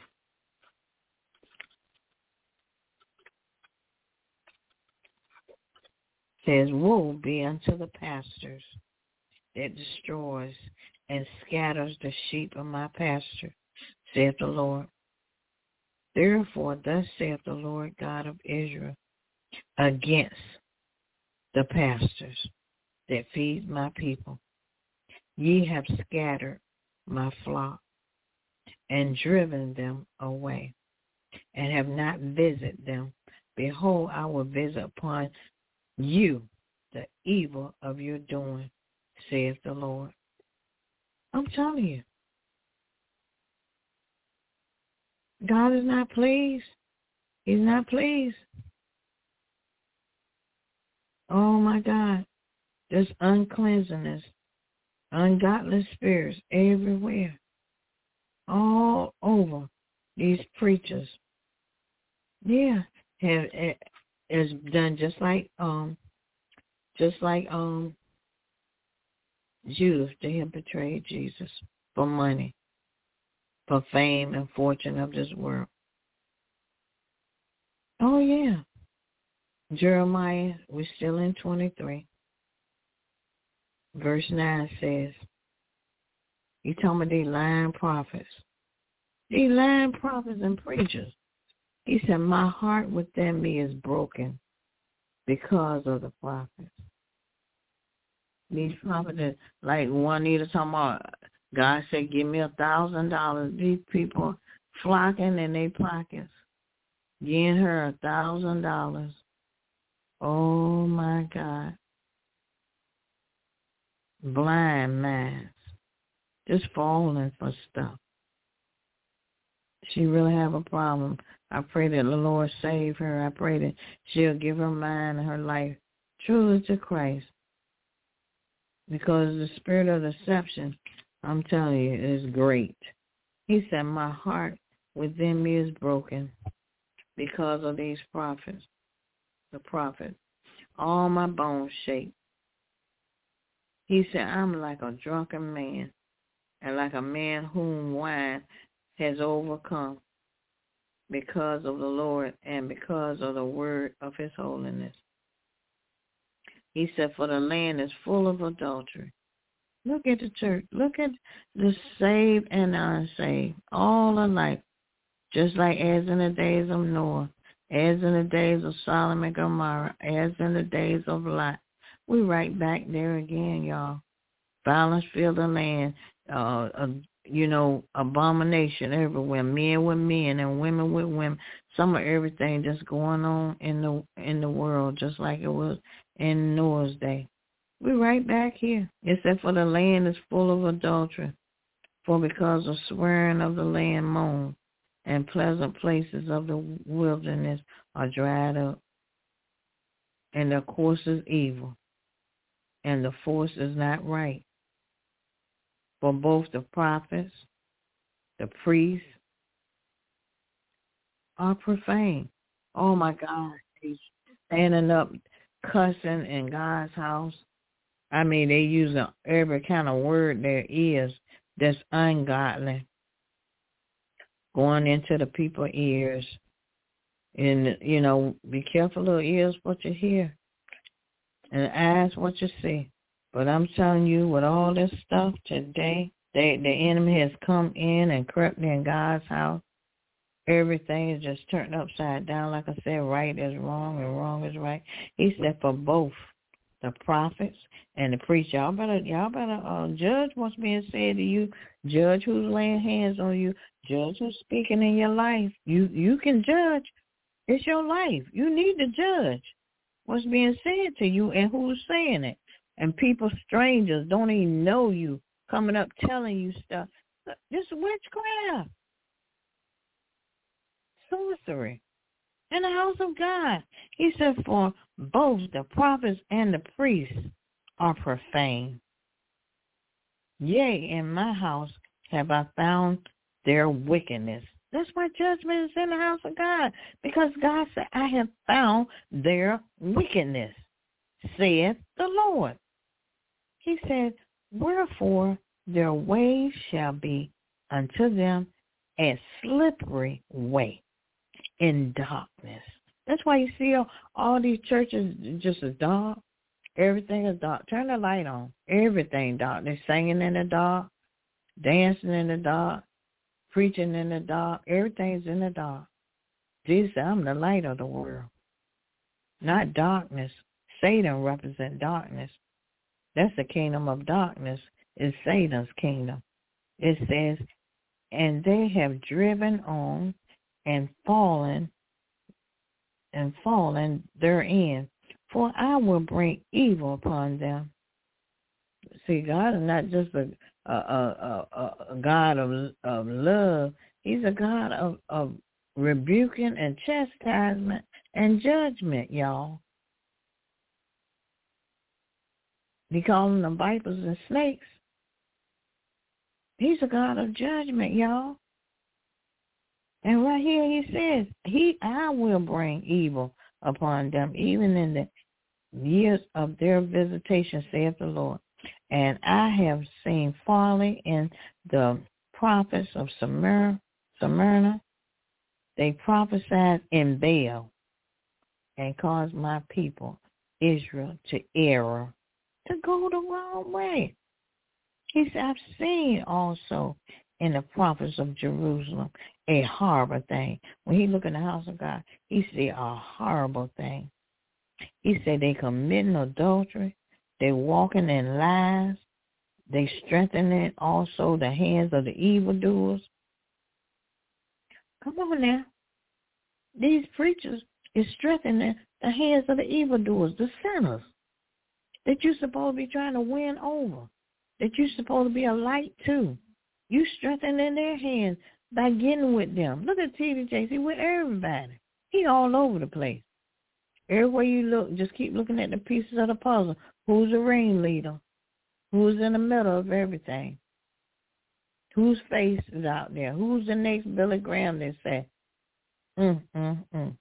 Says, woe be unto the pastors that destroys and scatters the sheep of my pasture, saith the Lord. Therefore, thus saith the Lord God of Israel, against the pastors that feed my people. Ye have scattered my flock and driven them away, and have not visited them. Behold, I will visit upon you the evil of your doing, saith the Lord. I'm telling you. God is not pleased. He's not pleased. Oh, my God. There's uncleanness, ungodly spirits everywhere, all over these preachers. Yeah, have has done just like um, just like um, Judas. They have betrayed Jesus for money, for fame and fortune of this world. Oh yeah, Jeremiah. We're still in twenty-three. Verse nine says, "You talking about these lying prophets, these lying prophets and preachers." He said, "My heart within me is broken because of the prophets." These prophets, like Juanita talking about, God said, give me a thousand dollars. These people flocking in their pockets, giving her a thousand dollars. Oh, my God. Blind minds, just falling for stuff. She really have a problem. I pray that the Lord save her. I pray that she'll give her mind and her life truly to Christ. Because the spirit of deception, I'm telling you, is great. He said, my heart within me is broken because of these prophets, the prophets. All my bones shake. He said, I'm like a drunken man, and like a man whom wine has overcome because of the Lord and because of the word of his holiness. He said, for the land is full of adultery. Look at the church. Look at the saved and the unsaved, all alike, just like as in the days of Noah, as in the days of Sodom and Gomorrah, as in the days of Lot. We right back there again, y'all. Violence filled the land, uh, uh, you know, abomination everywhere, men with men and women with women. Some of everything just going on in the in the world, just like it was in Noah's day. We're right back here. It said, for the land is full of adultery, for because of swearing of the land moan, and pleasant places of the wilderness are dried up, and their course is evil, and the force is not right. For both the prophets, the priests, are profane. Oh, my God. He's standing up, cussing in God's house. I mean, they use every kind of word there is that's ungodly, going into the people's ears. And, you know, be careful of ears what you hear and eyes what you see. But I'm telling you, with all this stuff today, they, the enemy has come in and crept in God's house. Everything is just turned upside down. Like I said, right is wrong and wrong is right. He said for both the prophets and the priests, y'all better, y'all better uh, judge what's being said to you. Judge who's laying hands on you. Judge who's speaking in your life. You you can judge. It's your life. You need to judge what's being said to you and who's saying it. And people, strangers, don't even know you, coming up telling you stuff. This is witchcraft, sorcery in the house of God. He said, for both the prophets and the priests are profane. Yea, in my house have I found their wickedness. That's why judgment is in the house of God, because God said, I have found their wickedness, saith the Lord. He said, wherefore their ways shall be unto them a slippery way in darkness. That's why you see all, all these churches just as dark. Everything is dark. Turn the light on. Everything dark. They're singing in the dark, dancing in the dark, preaching in the dark. Everything's in the dark. Jesus said, I'm the light of the world, not darkness. Satan represents darkness. That's the kingdom of darkness. It's Satan's kingdom. It says, and they have driven on and fallen and fallen therein, for I will bring evil upon them. See, God is not just a a, a, a, a God of, of love. He's a God of, of rebuking and chastisement and judgment, y'all. He calls them vipers and snakes. He's a God of judgment, y'all. And right here he says, He, I will bring evil upon them, even in the years of their visitation, saith the Lord. And I have seen folly in the prophets of Smyrna. Smyrna. They prophesied in Baal and caused my people, Israel, to err, to go the wrong way. He said, I've seen also in the prophets of Jerusalem a horrible thing. When he look in the house of God, he see a horrible thing. He said they committing adultery They walking in lies. They strengthening also the hands of the evildoers. Come on now. These preachers is strengthening the hands of the evildoers, the sinners, that you're supposed to be trying to win over, that you're supposed to be a light to. You strengthening their hands by getting with them. Look at T D J C with everybody. He all over the place. Everywhere you look, just keep looking at the pieces of the puzzle. Who's the ringleader? Who's in the middle of everything? Whose face is out there? Who's the next Billy Graham, they say? Mm, mm, mm.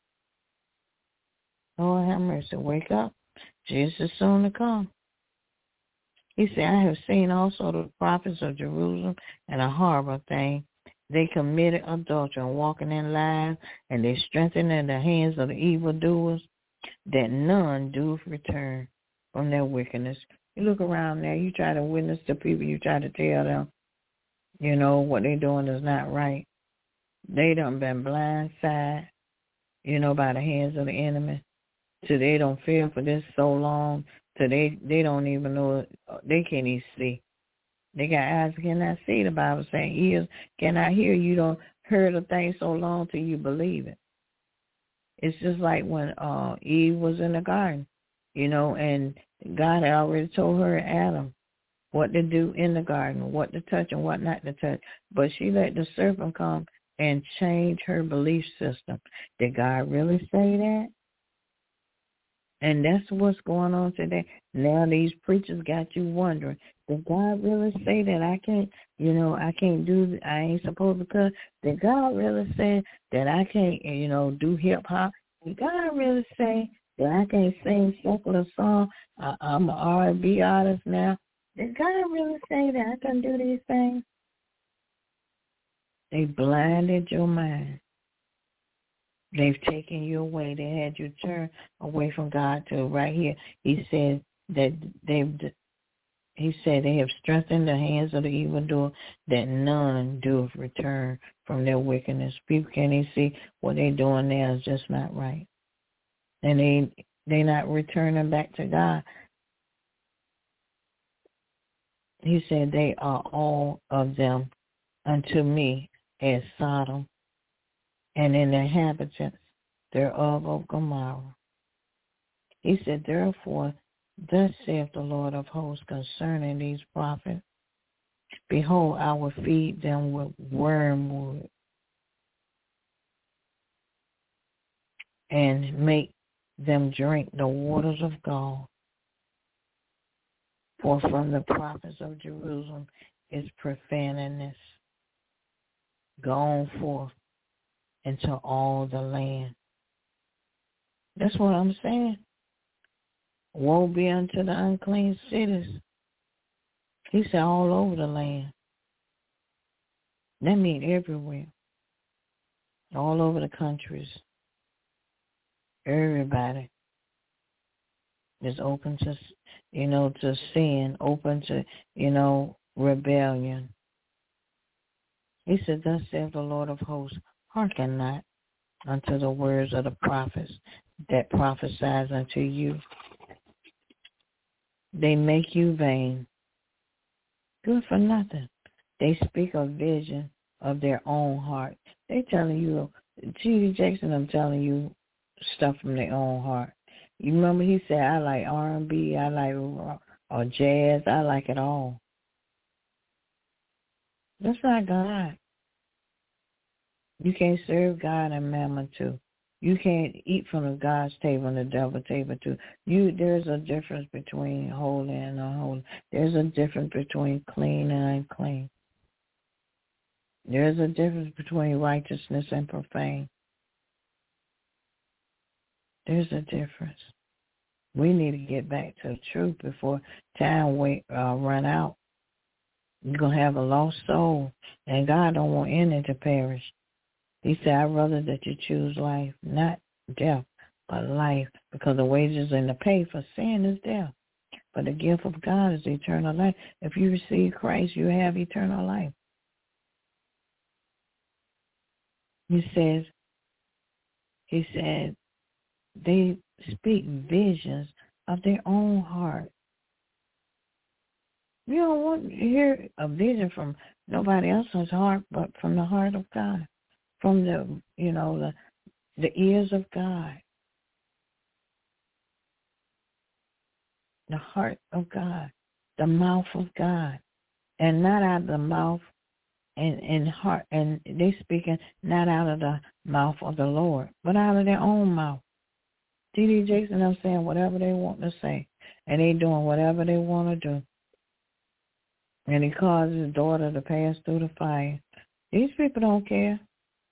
Lord have mercy. Wake up. Jesus is soon to come. He said, I have seen also the prophets of Jerusalem, and a horrible thing. They committed adultery and walking in lies, and they strengthened in the hands of the evildoers, that none do return from their wickedness. You look around there, you try to witness to people, you try to tell them, you know, what they're doing is not right. They done been blindsided, you know, by the hands of the enemy. So they don't feel for this so long, so they, they don't even know, they can't even see. They got eyes cannot see, the Bible saying, ears cannot hear. You don't heard a thing so long till you believe it. It's just like when uh, Eve was in the garden, you know, and God had already told her, Adam, what to do in the garden, what to touch and what not to touch. But she let the serpent come and change her belief system. Did God really say that? And that's what's going on today. Now these preachers got you wondering, did God really say that I can't, you know, I can't do, I ain't supposed to cut? Did God really say that I can't, you know, do hip-hop? Did God really say that I can't sing secular song? I, I'm an R and B artist now. Did God really say that I can do these things? They blinded your mind. They've taken you away. They had you turn away from God to right here. He said that they've, he said they have strengthened the hands of the evildoer, that none do return from their wickedness. People can't even see what they're doing now is just not right. And they, they're not returning back to God. He said they are all of them unto me as Sodom, and in the inhabitants thereof of Gomorrah. He said, therefore, thus saith the Lord of hosts concerning these prophets, behold, I will feed them with wormwood and make them drink the waters of gall. For from the prophets of Jerusalem is profaneness gone forth into all the land. That's what I'm saying. Woe be unto the unclean cities. He said all over the land. That means everywhere. All over the countries. Everybody is open to, you know, to sin, open to, you know, rebellion. He said, thus saith the Lord of hosts, hearken not unto the words of the prophets that prophesies unto you. They make you vain, good for nothing. They speak a vision of their own heart. They telling you, T D Jackson, I'm telling you stuff from their own heart. You remember he said, I like R and B, I like rock, or jazz, I like it all. That's not God. You can't serve God and mammon too. You can't eat from the God's table and the devil's table too. You, there's a difference between holy and unholy. There's a difference between clean and unclean. There's a difference between righteousness and profane. There's a difference. We need to get back to the truth before time wait, uh, run out. You're going to have a lost soul, and God don't want any to perish. He said, I'd rather that you choose life, not death, but life, because the wages and the pay for sin is death. But the gift of God is eternal life. If you receive Christ, you have eternal life. He says, he said, they speak visions of their own heart. You don't want to hear a vision from nobody else's heart, but from the heart of God, from the, you know, the the ears of God, the heart of God, the mouth of God, and not out of the mouth and, and heart, and they speaking not out of the mouth of the Lord, but out of their own mouth. T D Jakes and them saying whatever they want to say, and they doing whatever they want to do. And he caused his daughter to pass through the fire. These people don't care.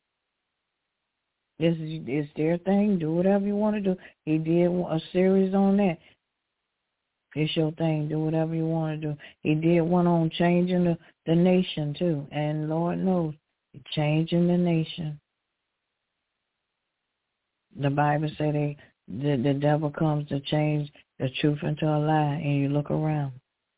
This is it's their thing. Do whatever you want to do. He did a series on that. It's your thing. Do whatever you want to do. He did one on changing the, the nation, too. And Lord knows, changing the nation. The Bible said they, the, the devil comes to change the truth into a lie, and you look around.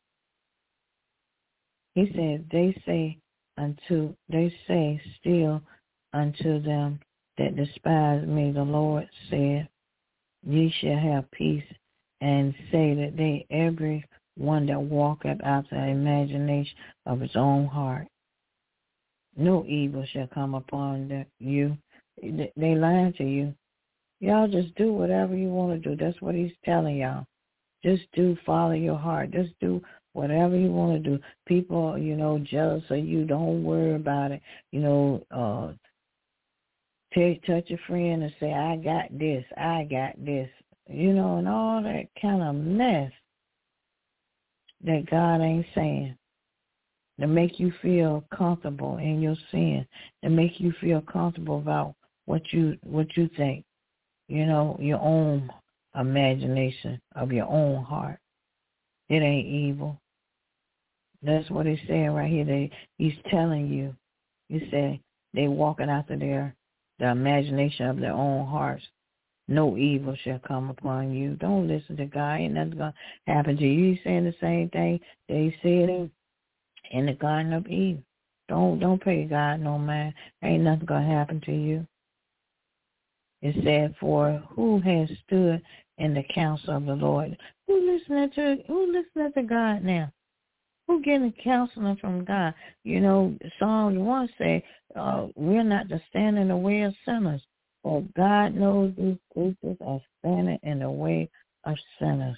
He said, they say unto, they say still unto them that despise me, the Lord said, ye shall have peace, and say that they, every one that walketh after the imagination of his own heart, no evil shall come upon the, you. They lying to you. Y'all just do whatever you want to do. That's what he's telling y'all. Just do, follow your heart. Just do whatever you want to do. People, you know, jealous of you, don't worry about it. You know, uh, take, touch a friend and say, I got this, I got this. You know, and all that kind of mess that God ain't saying to make you feel comfortable in your sin, to make you feel comfortable about what you what you think, you know, your own imagination of your own heart. It ain't evil. That's what he's saying right here. They, he's telling you. He said they walking after their the imagination of their own hearts. No evil shall come upon you. Don't listen to God. Ain't nothing going to happen to you. He's saying the same thing that he said in, in the Garden of Eden. Don't don't pay God no mind. Ain't nothing going to happen to you. It said, for who has stood in the counsel of the Lord? Who listening to who listening to God now? Who getting counseling from God? You know, Psalms one say, uh, we're not to stand in the way of sinners. For God knows these creatures are standing in the way of sinners.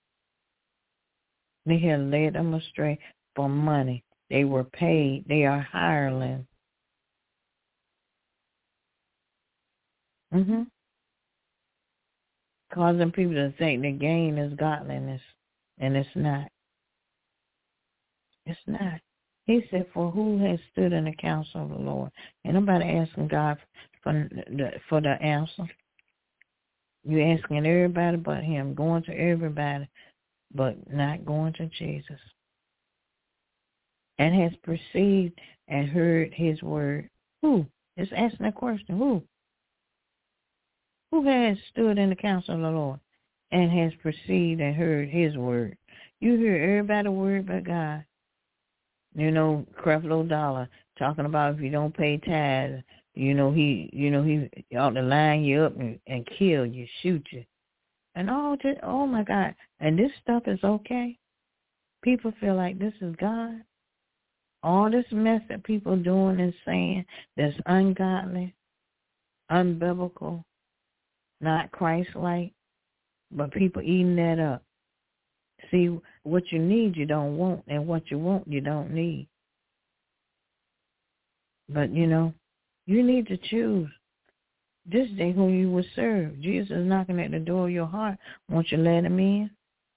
They have led them astray for money. They were paid. They are hirelings. Mm-hmm. Causing people to think the gain is godliness, and it's not. It's not. He said, for who has stood in the counsel of the Lord? Ain't nobody asking God for the, for the answer. You're asking everybody but him, going to everybody, but not going to Jesus. And has perceived and heard his word. Who? It's asking that question. Who? Who has stood in the counsel of the Lord and has perceived and heard his word? You hear everybody's word but God. You know, Creflo Dollar talking about if you don't pay tithes, you know, he, you know, he ought to line you up and, and kill you, shoot you. And all this, oh my God. And this stuff is okay. People feel like this is God. All this mess that people doing and saying that's ungodly, unbiblical, not Christ-like, but people eating that up. See, what you need you don't want, and what you want you don't need. But, you know, you need to choose this day who you will serve. Jesus is knocking at the door of your heart. Won't you let him in?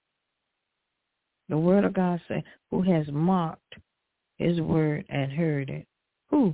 The word of God says, who has marked his word and heard it? Who?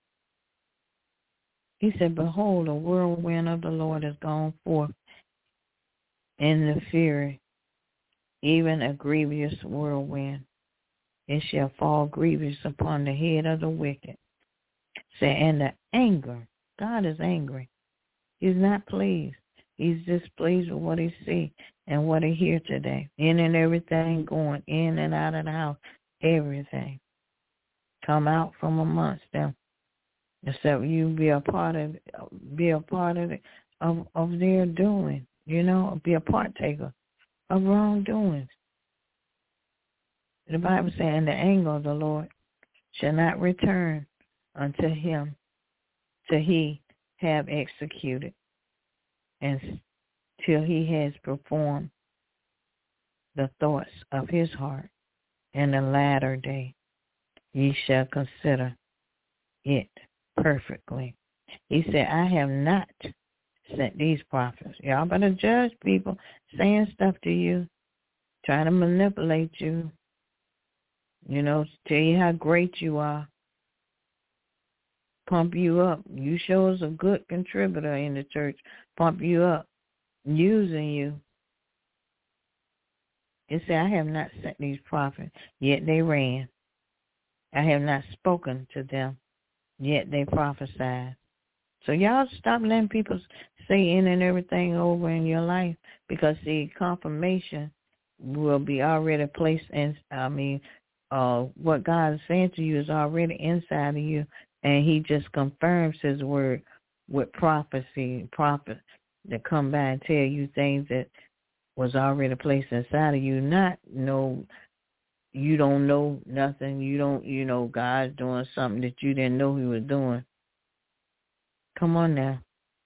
He said, behold, the whirlwind of the Lord has gone forth in the fury, even a grievous whirlwind. It shall fall grievous upon the head of the wicked. Say, and the anger, God is angry. He's not pleased. He's displeased with what he see and what he hear today. In and everything going in and out of the house, everything. Come out from amongst them. Except you be a part of be a part of it, of, of their doing, you know, be a partaker of wrongdoings. The Bible says, and the anger of the Lord shall not return unto him till he have executed, and till he has performed the thoughts of his heart. In the latter day ye shall consider it perfectly. He said, I have not sent these prophets. Y'all better judge people saying stuff to you, trying to manipulate you, you know, tell you how great you are, pump you up. You show us a good contributor in the church, pump you up, using you. It said, I have not sent these prophets, yet they ran. I have not spoken to them, yet they prophesied. So y'all stop letting people say in and everything over in your life, because the confirmation will be already placed in, I mean, uh, what God is saying to you is already inside of you, and he just confirms his word with prophecy, prophets that come by and tell you things that was already placed inside of you. Not no, you don't know nothing. You don't, you know, God's doing something that you didn't know he was doing. Come on now.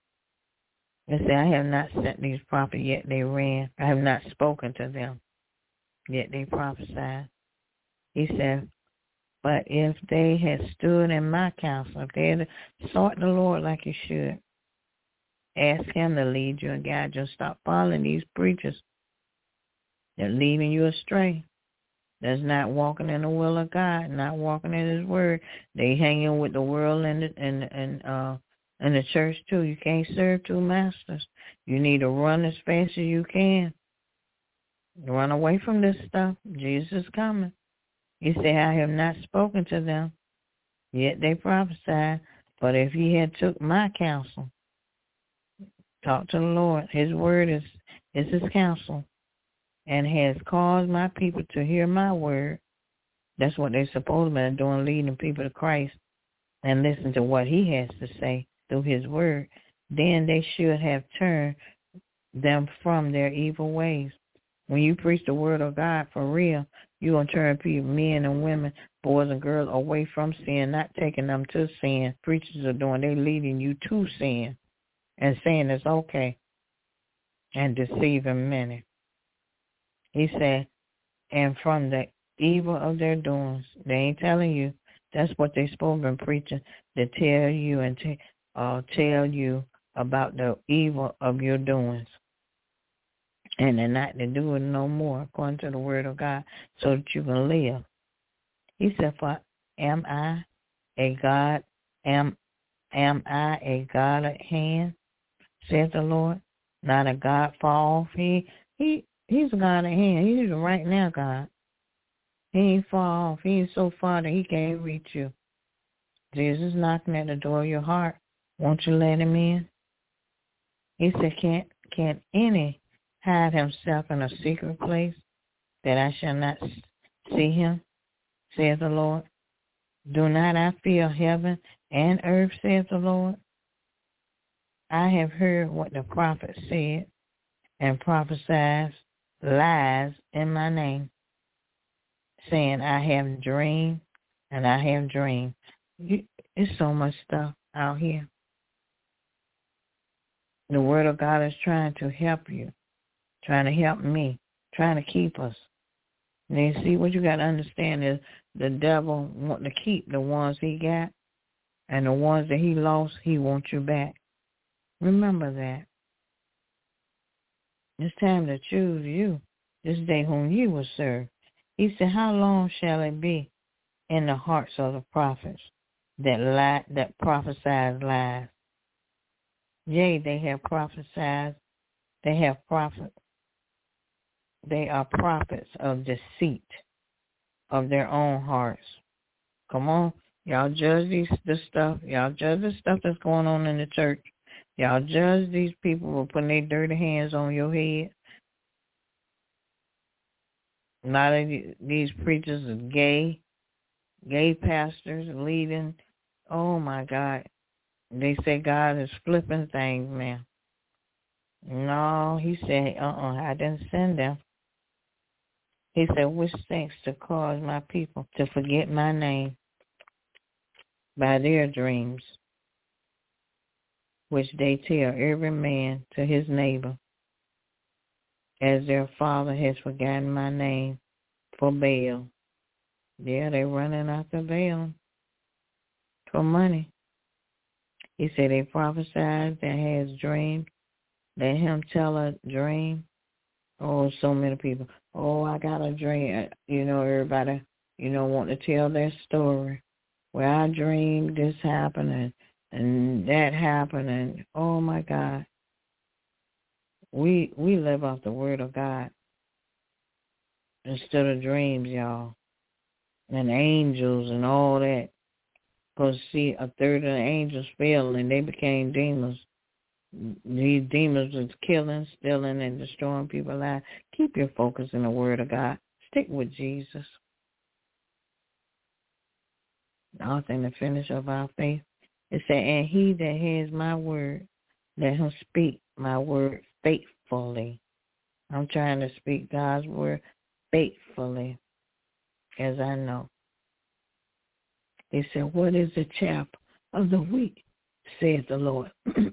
And say, I have not sent these prophets, yet they ran. I have not spoken to them, yet they prophesied. He said, but if they had stood in my counsel, if they had sought the Lord like you should, ask him to lead you and guide you. Stop following these preachers. They're leading you astray. That's not walking in the will of God, not walking in his word. They hanging with the world and the, and, and, uh, and the church too. You can't serve two masters. You need to run as fast as you can. Run away from this stuff. Jesus is coming. He said, I have not spoken to them, yet they prophesied. But if ye had took my counsel, talk to the Lord. His word is, is his counsel, and has caused my people to hear my word. That's what they're supposed to be doing, leading people to Christ and listen to what he has to say through his word. Then they should have turned them from their evil ways. When you preach the word of God for real, you're going to turn people, men and women, boys and girls, away from sin, not taking them to sin. Preachers are doing, they're leading you to sin and saying it's okay and deceiving many. He said, and from the evil of their doings, they ain't telling you. That's what they supposed to be preaching, to tell you and to uh, tell you about the evil of your doings. And they're not to do it no more, according to the word of God, so that you can live. He said, for am I a God, am am I a God at hand, said the Lord, not a God far off. He, he, he's a God at hand. He's a right now God. He ain't far off. He ain't so far that he can't reach you. Jesus knocking at the door of your heart. Won't you let him in? He said, can't, can't any hide himself in a secret place that I shall not see him, saith the Lord. Do not I feel heaven and earth, saith the Lord? I have heard what the prophet said, and prophesied lies in my name, saying, I have dreamed, and I have dreamed. You, it's so much stuff out here. The word of God is trying to help you, trying to help me, trying to keep us. And then see, what you got to understand is the devil want to keep the ones he got, and the ones that he lost, he wants you back. Remember that. It's time to choose you this day whom you will serve. He said, how long shall it be in the hearts of the prophets that lie, that prophesy lies? Yea, they have prophesied, they have prophet, they are prophets of deceit of their own hearts. Come on, y'all judge these this stuff. Y'all judge the stuff that's going on in the church. Y'all judge these people who are putting their dirty hands on your head. A lot of these preachers are gay, gay pastors leading. Oh, my God. They say God is flipping things, man. No, he said, uh-uh, I didn't send them. He said, which thinks to cause my people to forget my name by their dreams, which they tell every man to his neighbor, as their father has forgotten my name for Baal. Yeah, they're running after Baal for money. He said they prophesied that has dreamed. Let him tell a dream. Oh, so many people. Oh, I got a dream. You know, everybody, you know, want to tell their story. Well, I dreamed this happened and, and that happened. And, oh, my God. We we live off the word of God instead of dreams, y'all. And angels and all that. Because, see, a third of the angels fell and they became demons. These demons was killing, stealing, and destroying people's lives. Keep your focus in the word of God. Stick with Jesus. The author and the finisher of our faith. It said, and he that has my word, let him speak my word faithfully. I'm trying to speak God's word faithfully, as I know. He said, what is the chaff of the wheat, saith the Lord.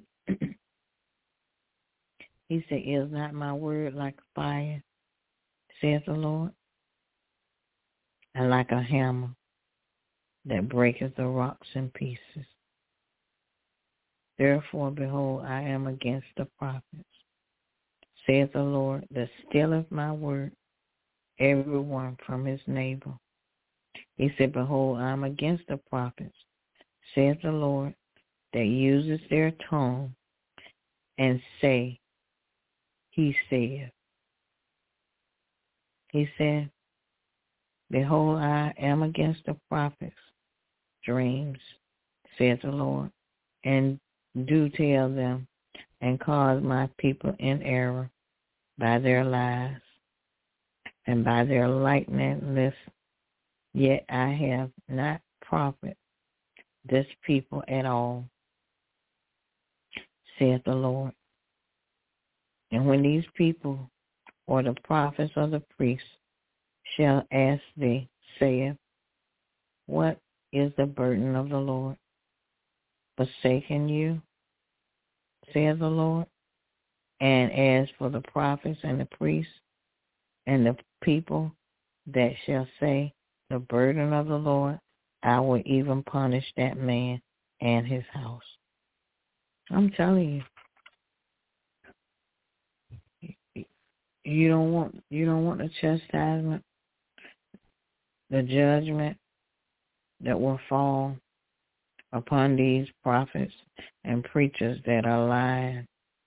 He said, is not my word like fire, saith the Lord, and like a hammer that breaketh the rocks in pieces. Therefore, behold, I am against the prophets, saith the Lord, that stealeth my word, every one from his neighbor. He said, behold, I am against the prophets, saith the Lord, that uses their tongue and say, he said. He said, behold, I am against the prophets' dreams, saith the Lord, and do tell them, and cause my people in error by their lies and by their likeness. Yet I have not profited this people at all, saith the Lord. And when these people, or the prophets or the priests, shall ask thee, saith, what is the burden of the Lord? Forsaken you, saith the Lord. And as for the prophets and the priests and the people that shall say, the burden of the Lord, I will even punish that man and his house. I'm telling you, you don't want you don't want the chastisement, the judgment that will fall upon these prophets and preachers that are lying.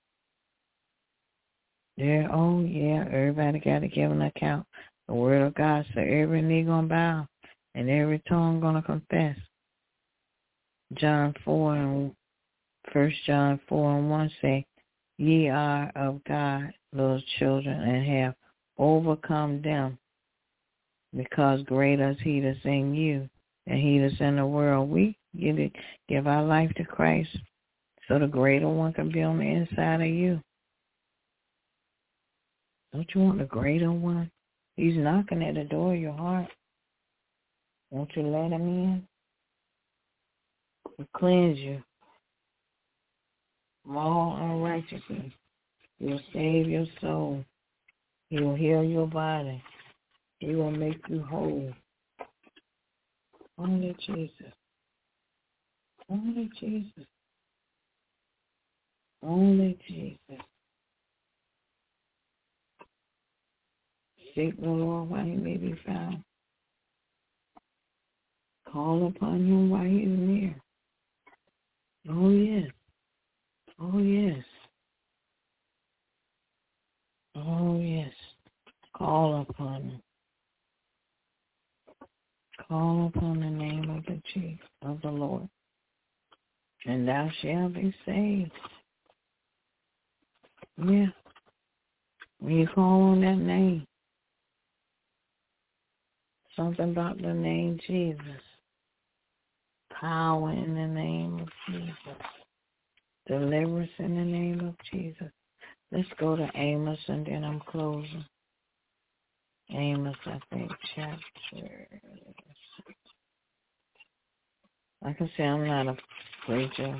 Yeah, oh yeah, everybody got to give an account. The word of God said every knee gonna bow and every tongue gonna confess. John four and First John four and one say, ye are of God, little children, and have overcome them, because greater is he that's in you than he that's in the world. We give it, give our life to Christ so the greater one can be on the inside of you. Don't you want the greater one? He's knocking at the door of your heart. Won't you let him in? He'll cleanse you from all unrighteousness. He'll save your soul. He will heal your body. He will make you whole. Only Jesus. Only Jesus. Only Jesus. Seek the Lord while he may be found. Call upon him while he is near. Oh, yes. Oh, yes. Oh, yes. Call upon him. Call upon the name of the chief of the Lord, and thou shalt be saved. Yeah. When you call on that name, something about the name Jesus. Power in the name of Jesus. Deliverance in the name of Jesus. Let's go to Amos, and then I'm closing. Amos, I think, chapter. Like I say, I'm not a preacher.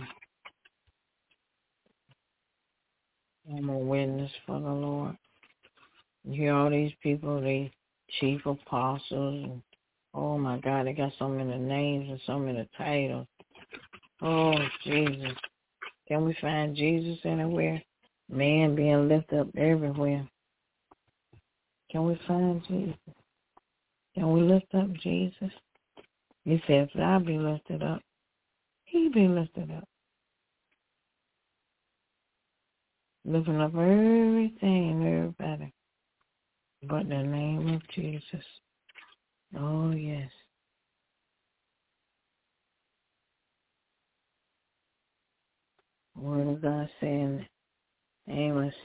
I'm a witness for the Lord. You hear all these people, they chief apostles, and oh my God, they got so many names and so many titles. Oh, Jesus. Can we find Jesus anywhere? Man being lifted up everywhere. Can we find Jesus? Can we lift up Jesus? He said, if I be lifted up, he be lifted up. Lifting up everything and everybody but the name of Jesus. Oh, yes. Word of God saying, Amos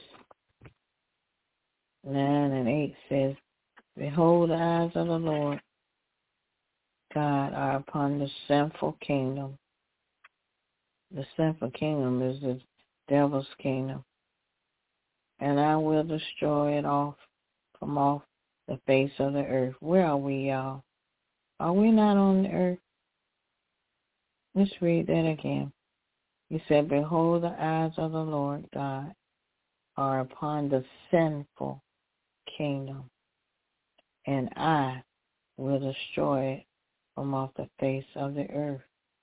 nine and eight says, behold, the eyes of the Lord God are upon the sinful kingdom. The sinful kingdom is the devil's kingdom. And I will destroy it off from off the face of the earth. Where are we, y'all? Are we not on the earth? Let's read that again. He said, behold, the eyes of the Lord God are upon the sinful kingdom, and I will destroy it from off the face of the earth,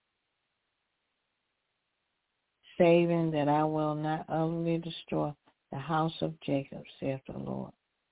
saving that I will not utterly destroy the house of Jacob, saith the Lord.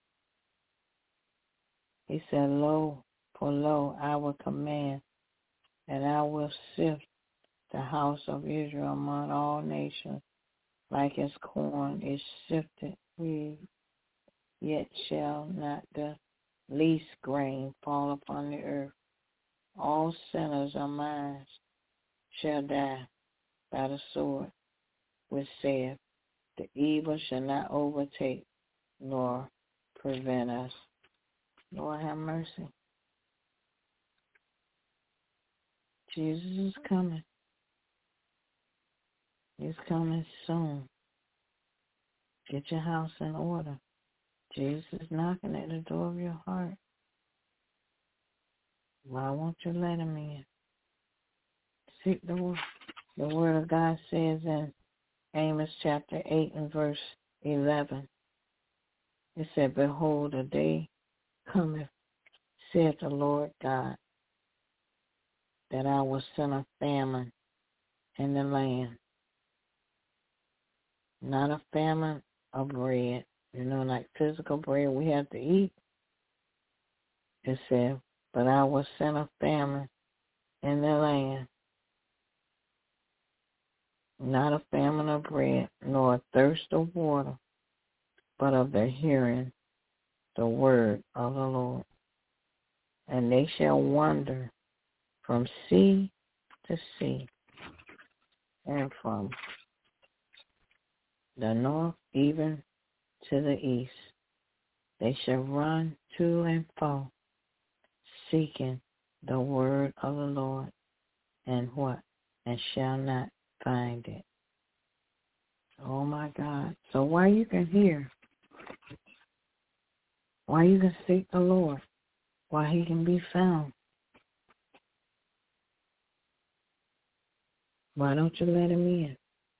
He said, lo, for lo, I will command, and I will sift the house of Israel among all nations, like as corn is sifted, we yet shall not the least grain fall upon the earth. All sinners of mine shall die by the sword, which saith, the evil shall not overtake nor prevent us. Lord have mercy. Jesus is coming. He's coming soon. Get your house in order. Jesus is knocking at the door of your heart. Why won't you let him in? Seek the word. The word of God says in Amos chapter eight and verse eleven, it said, behold, a day cometh, saith the Lord God, that I will send a famine in the land. Not a famine of bread, you know, like physical bread we have to eat. It said, but I will send a famine in the land. Not a famine of bread, nor a thirst of water, but of the hearing the word of the Lord. And they shall wander from sea to sea, and from the north even to the east. They shall run to and fro, seeking the word of the Lord, and what? And shall not find it. Oh my God. So why you can hear, why you can seek the Lord, why he can be found, why don't you let him in?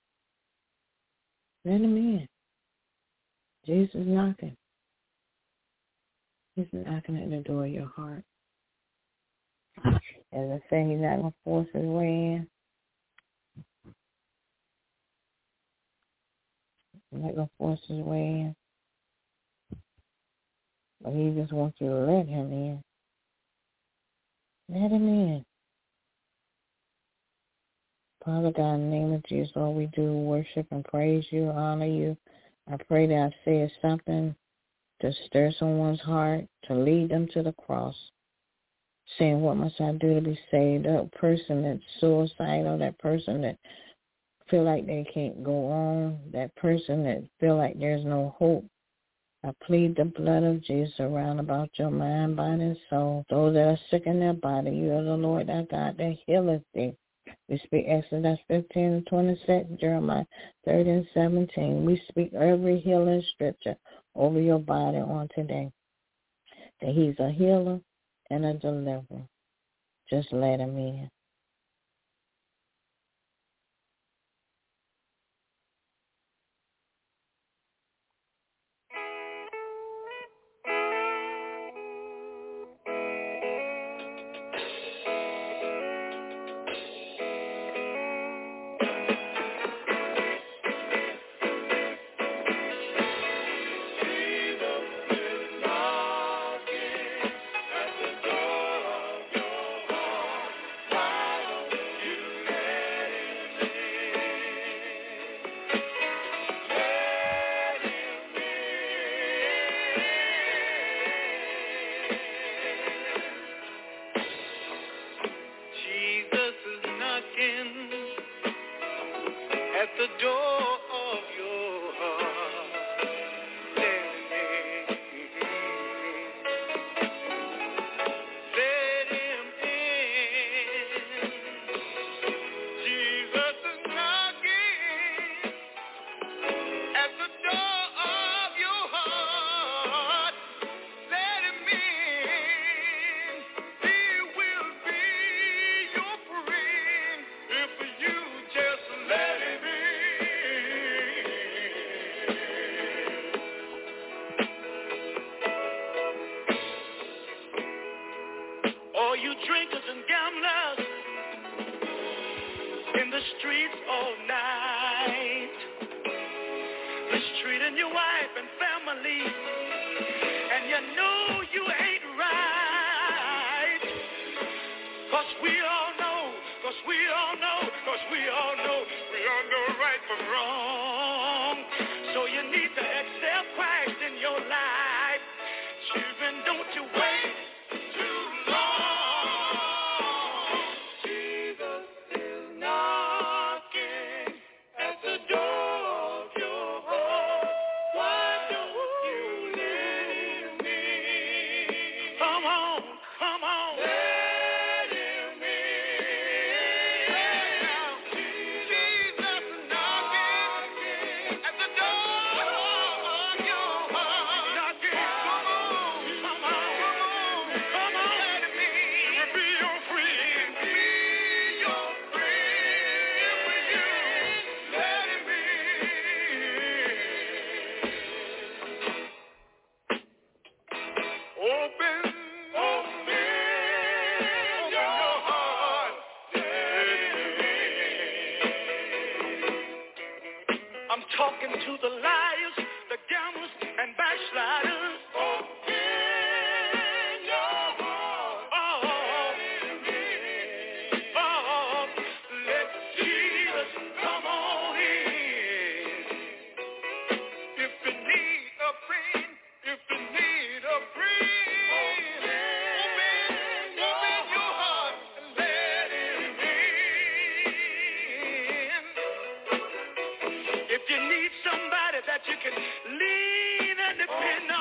Let him in. Jesus is knocking. He's knocking at the door of your heart. As I say, he's not going to force his way in. He's not going to force his way in. But he just wants you to let him in. Let him in. Father God, in the name of Jesus, Lord, we do worship and praise you, honor you. I pray that I've said something to stir someone's heart, to lead them to the cross, saying, what must I do to be saved? That person that's suicidal, that person that feel like they can't go on, that person that feel like there's no hope. I plead the blood of Jesus around about your mind, body, and soul. Those that are sick in their body, you are the Lord thy God that healeth thee. We speak Exodus fifteen and twenty-six, Jeremiah thirty and seventeen. We speak every healing scripture over your body on today. that he's a healer and a deliverer. Just let him in. If you need somebody that you can lean and depend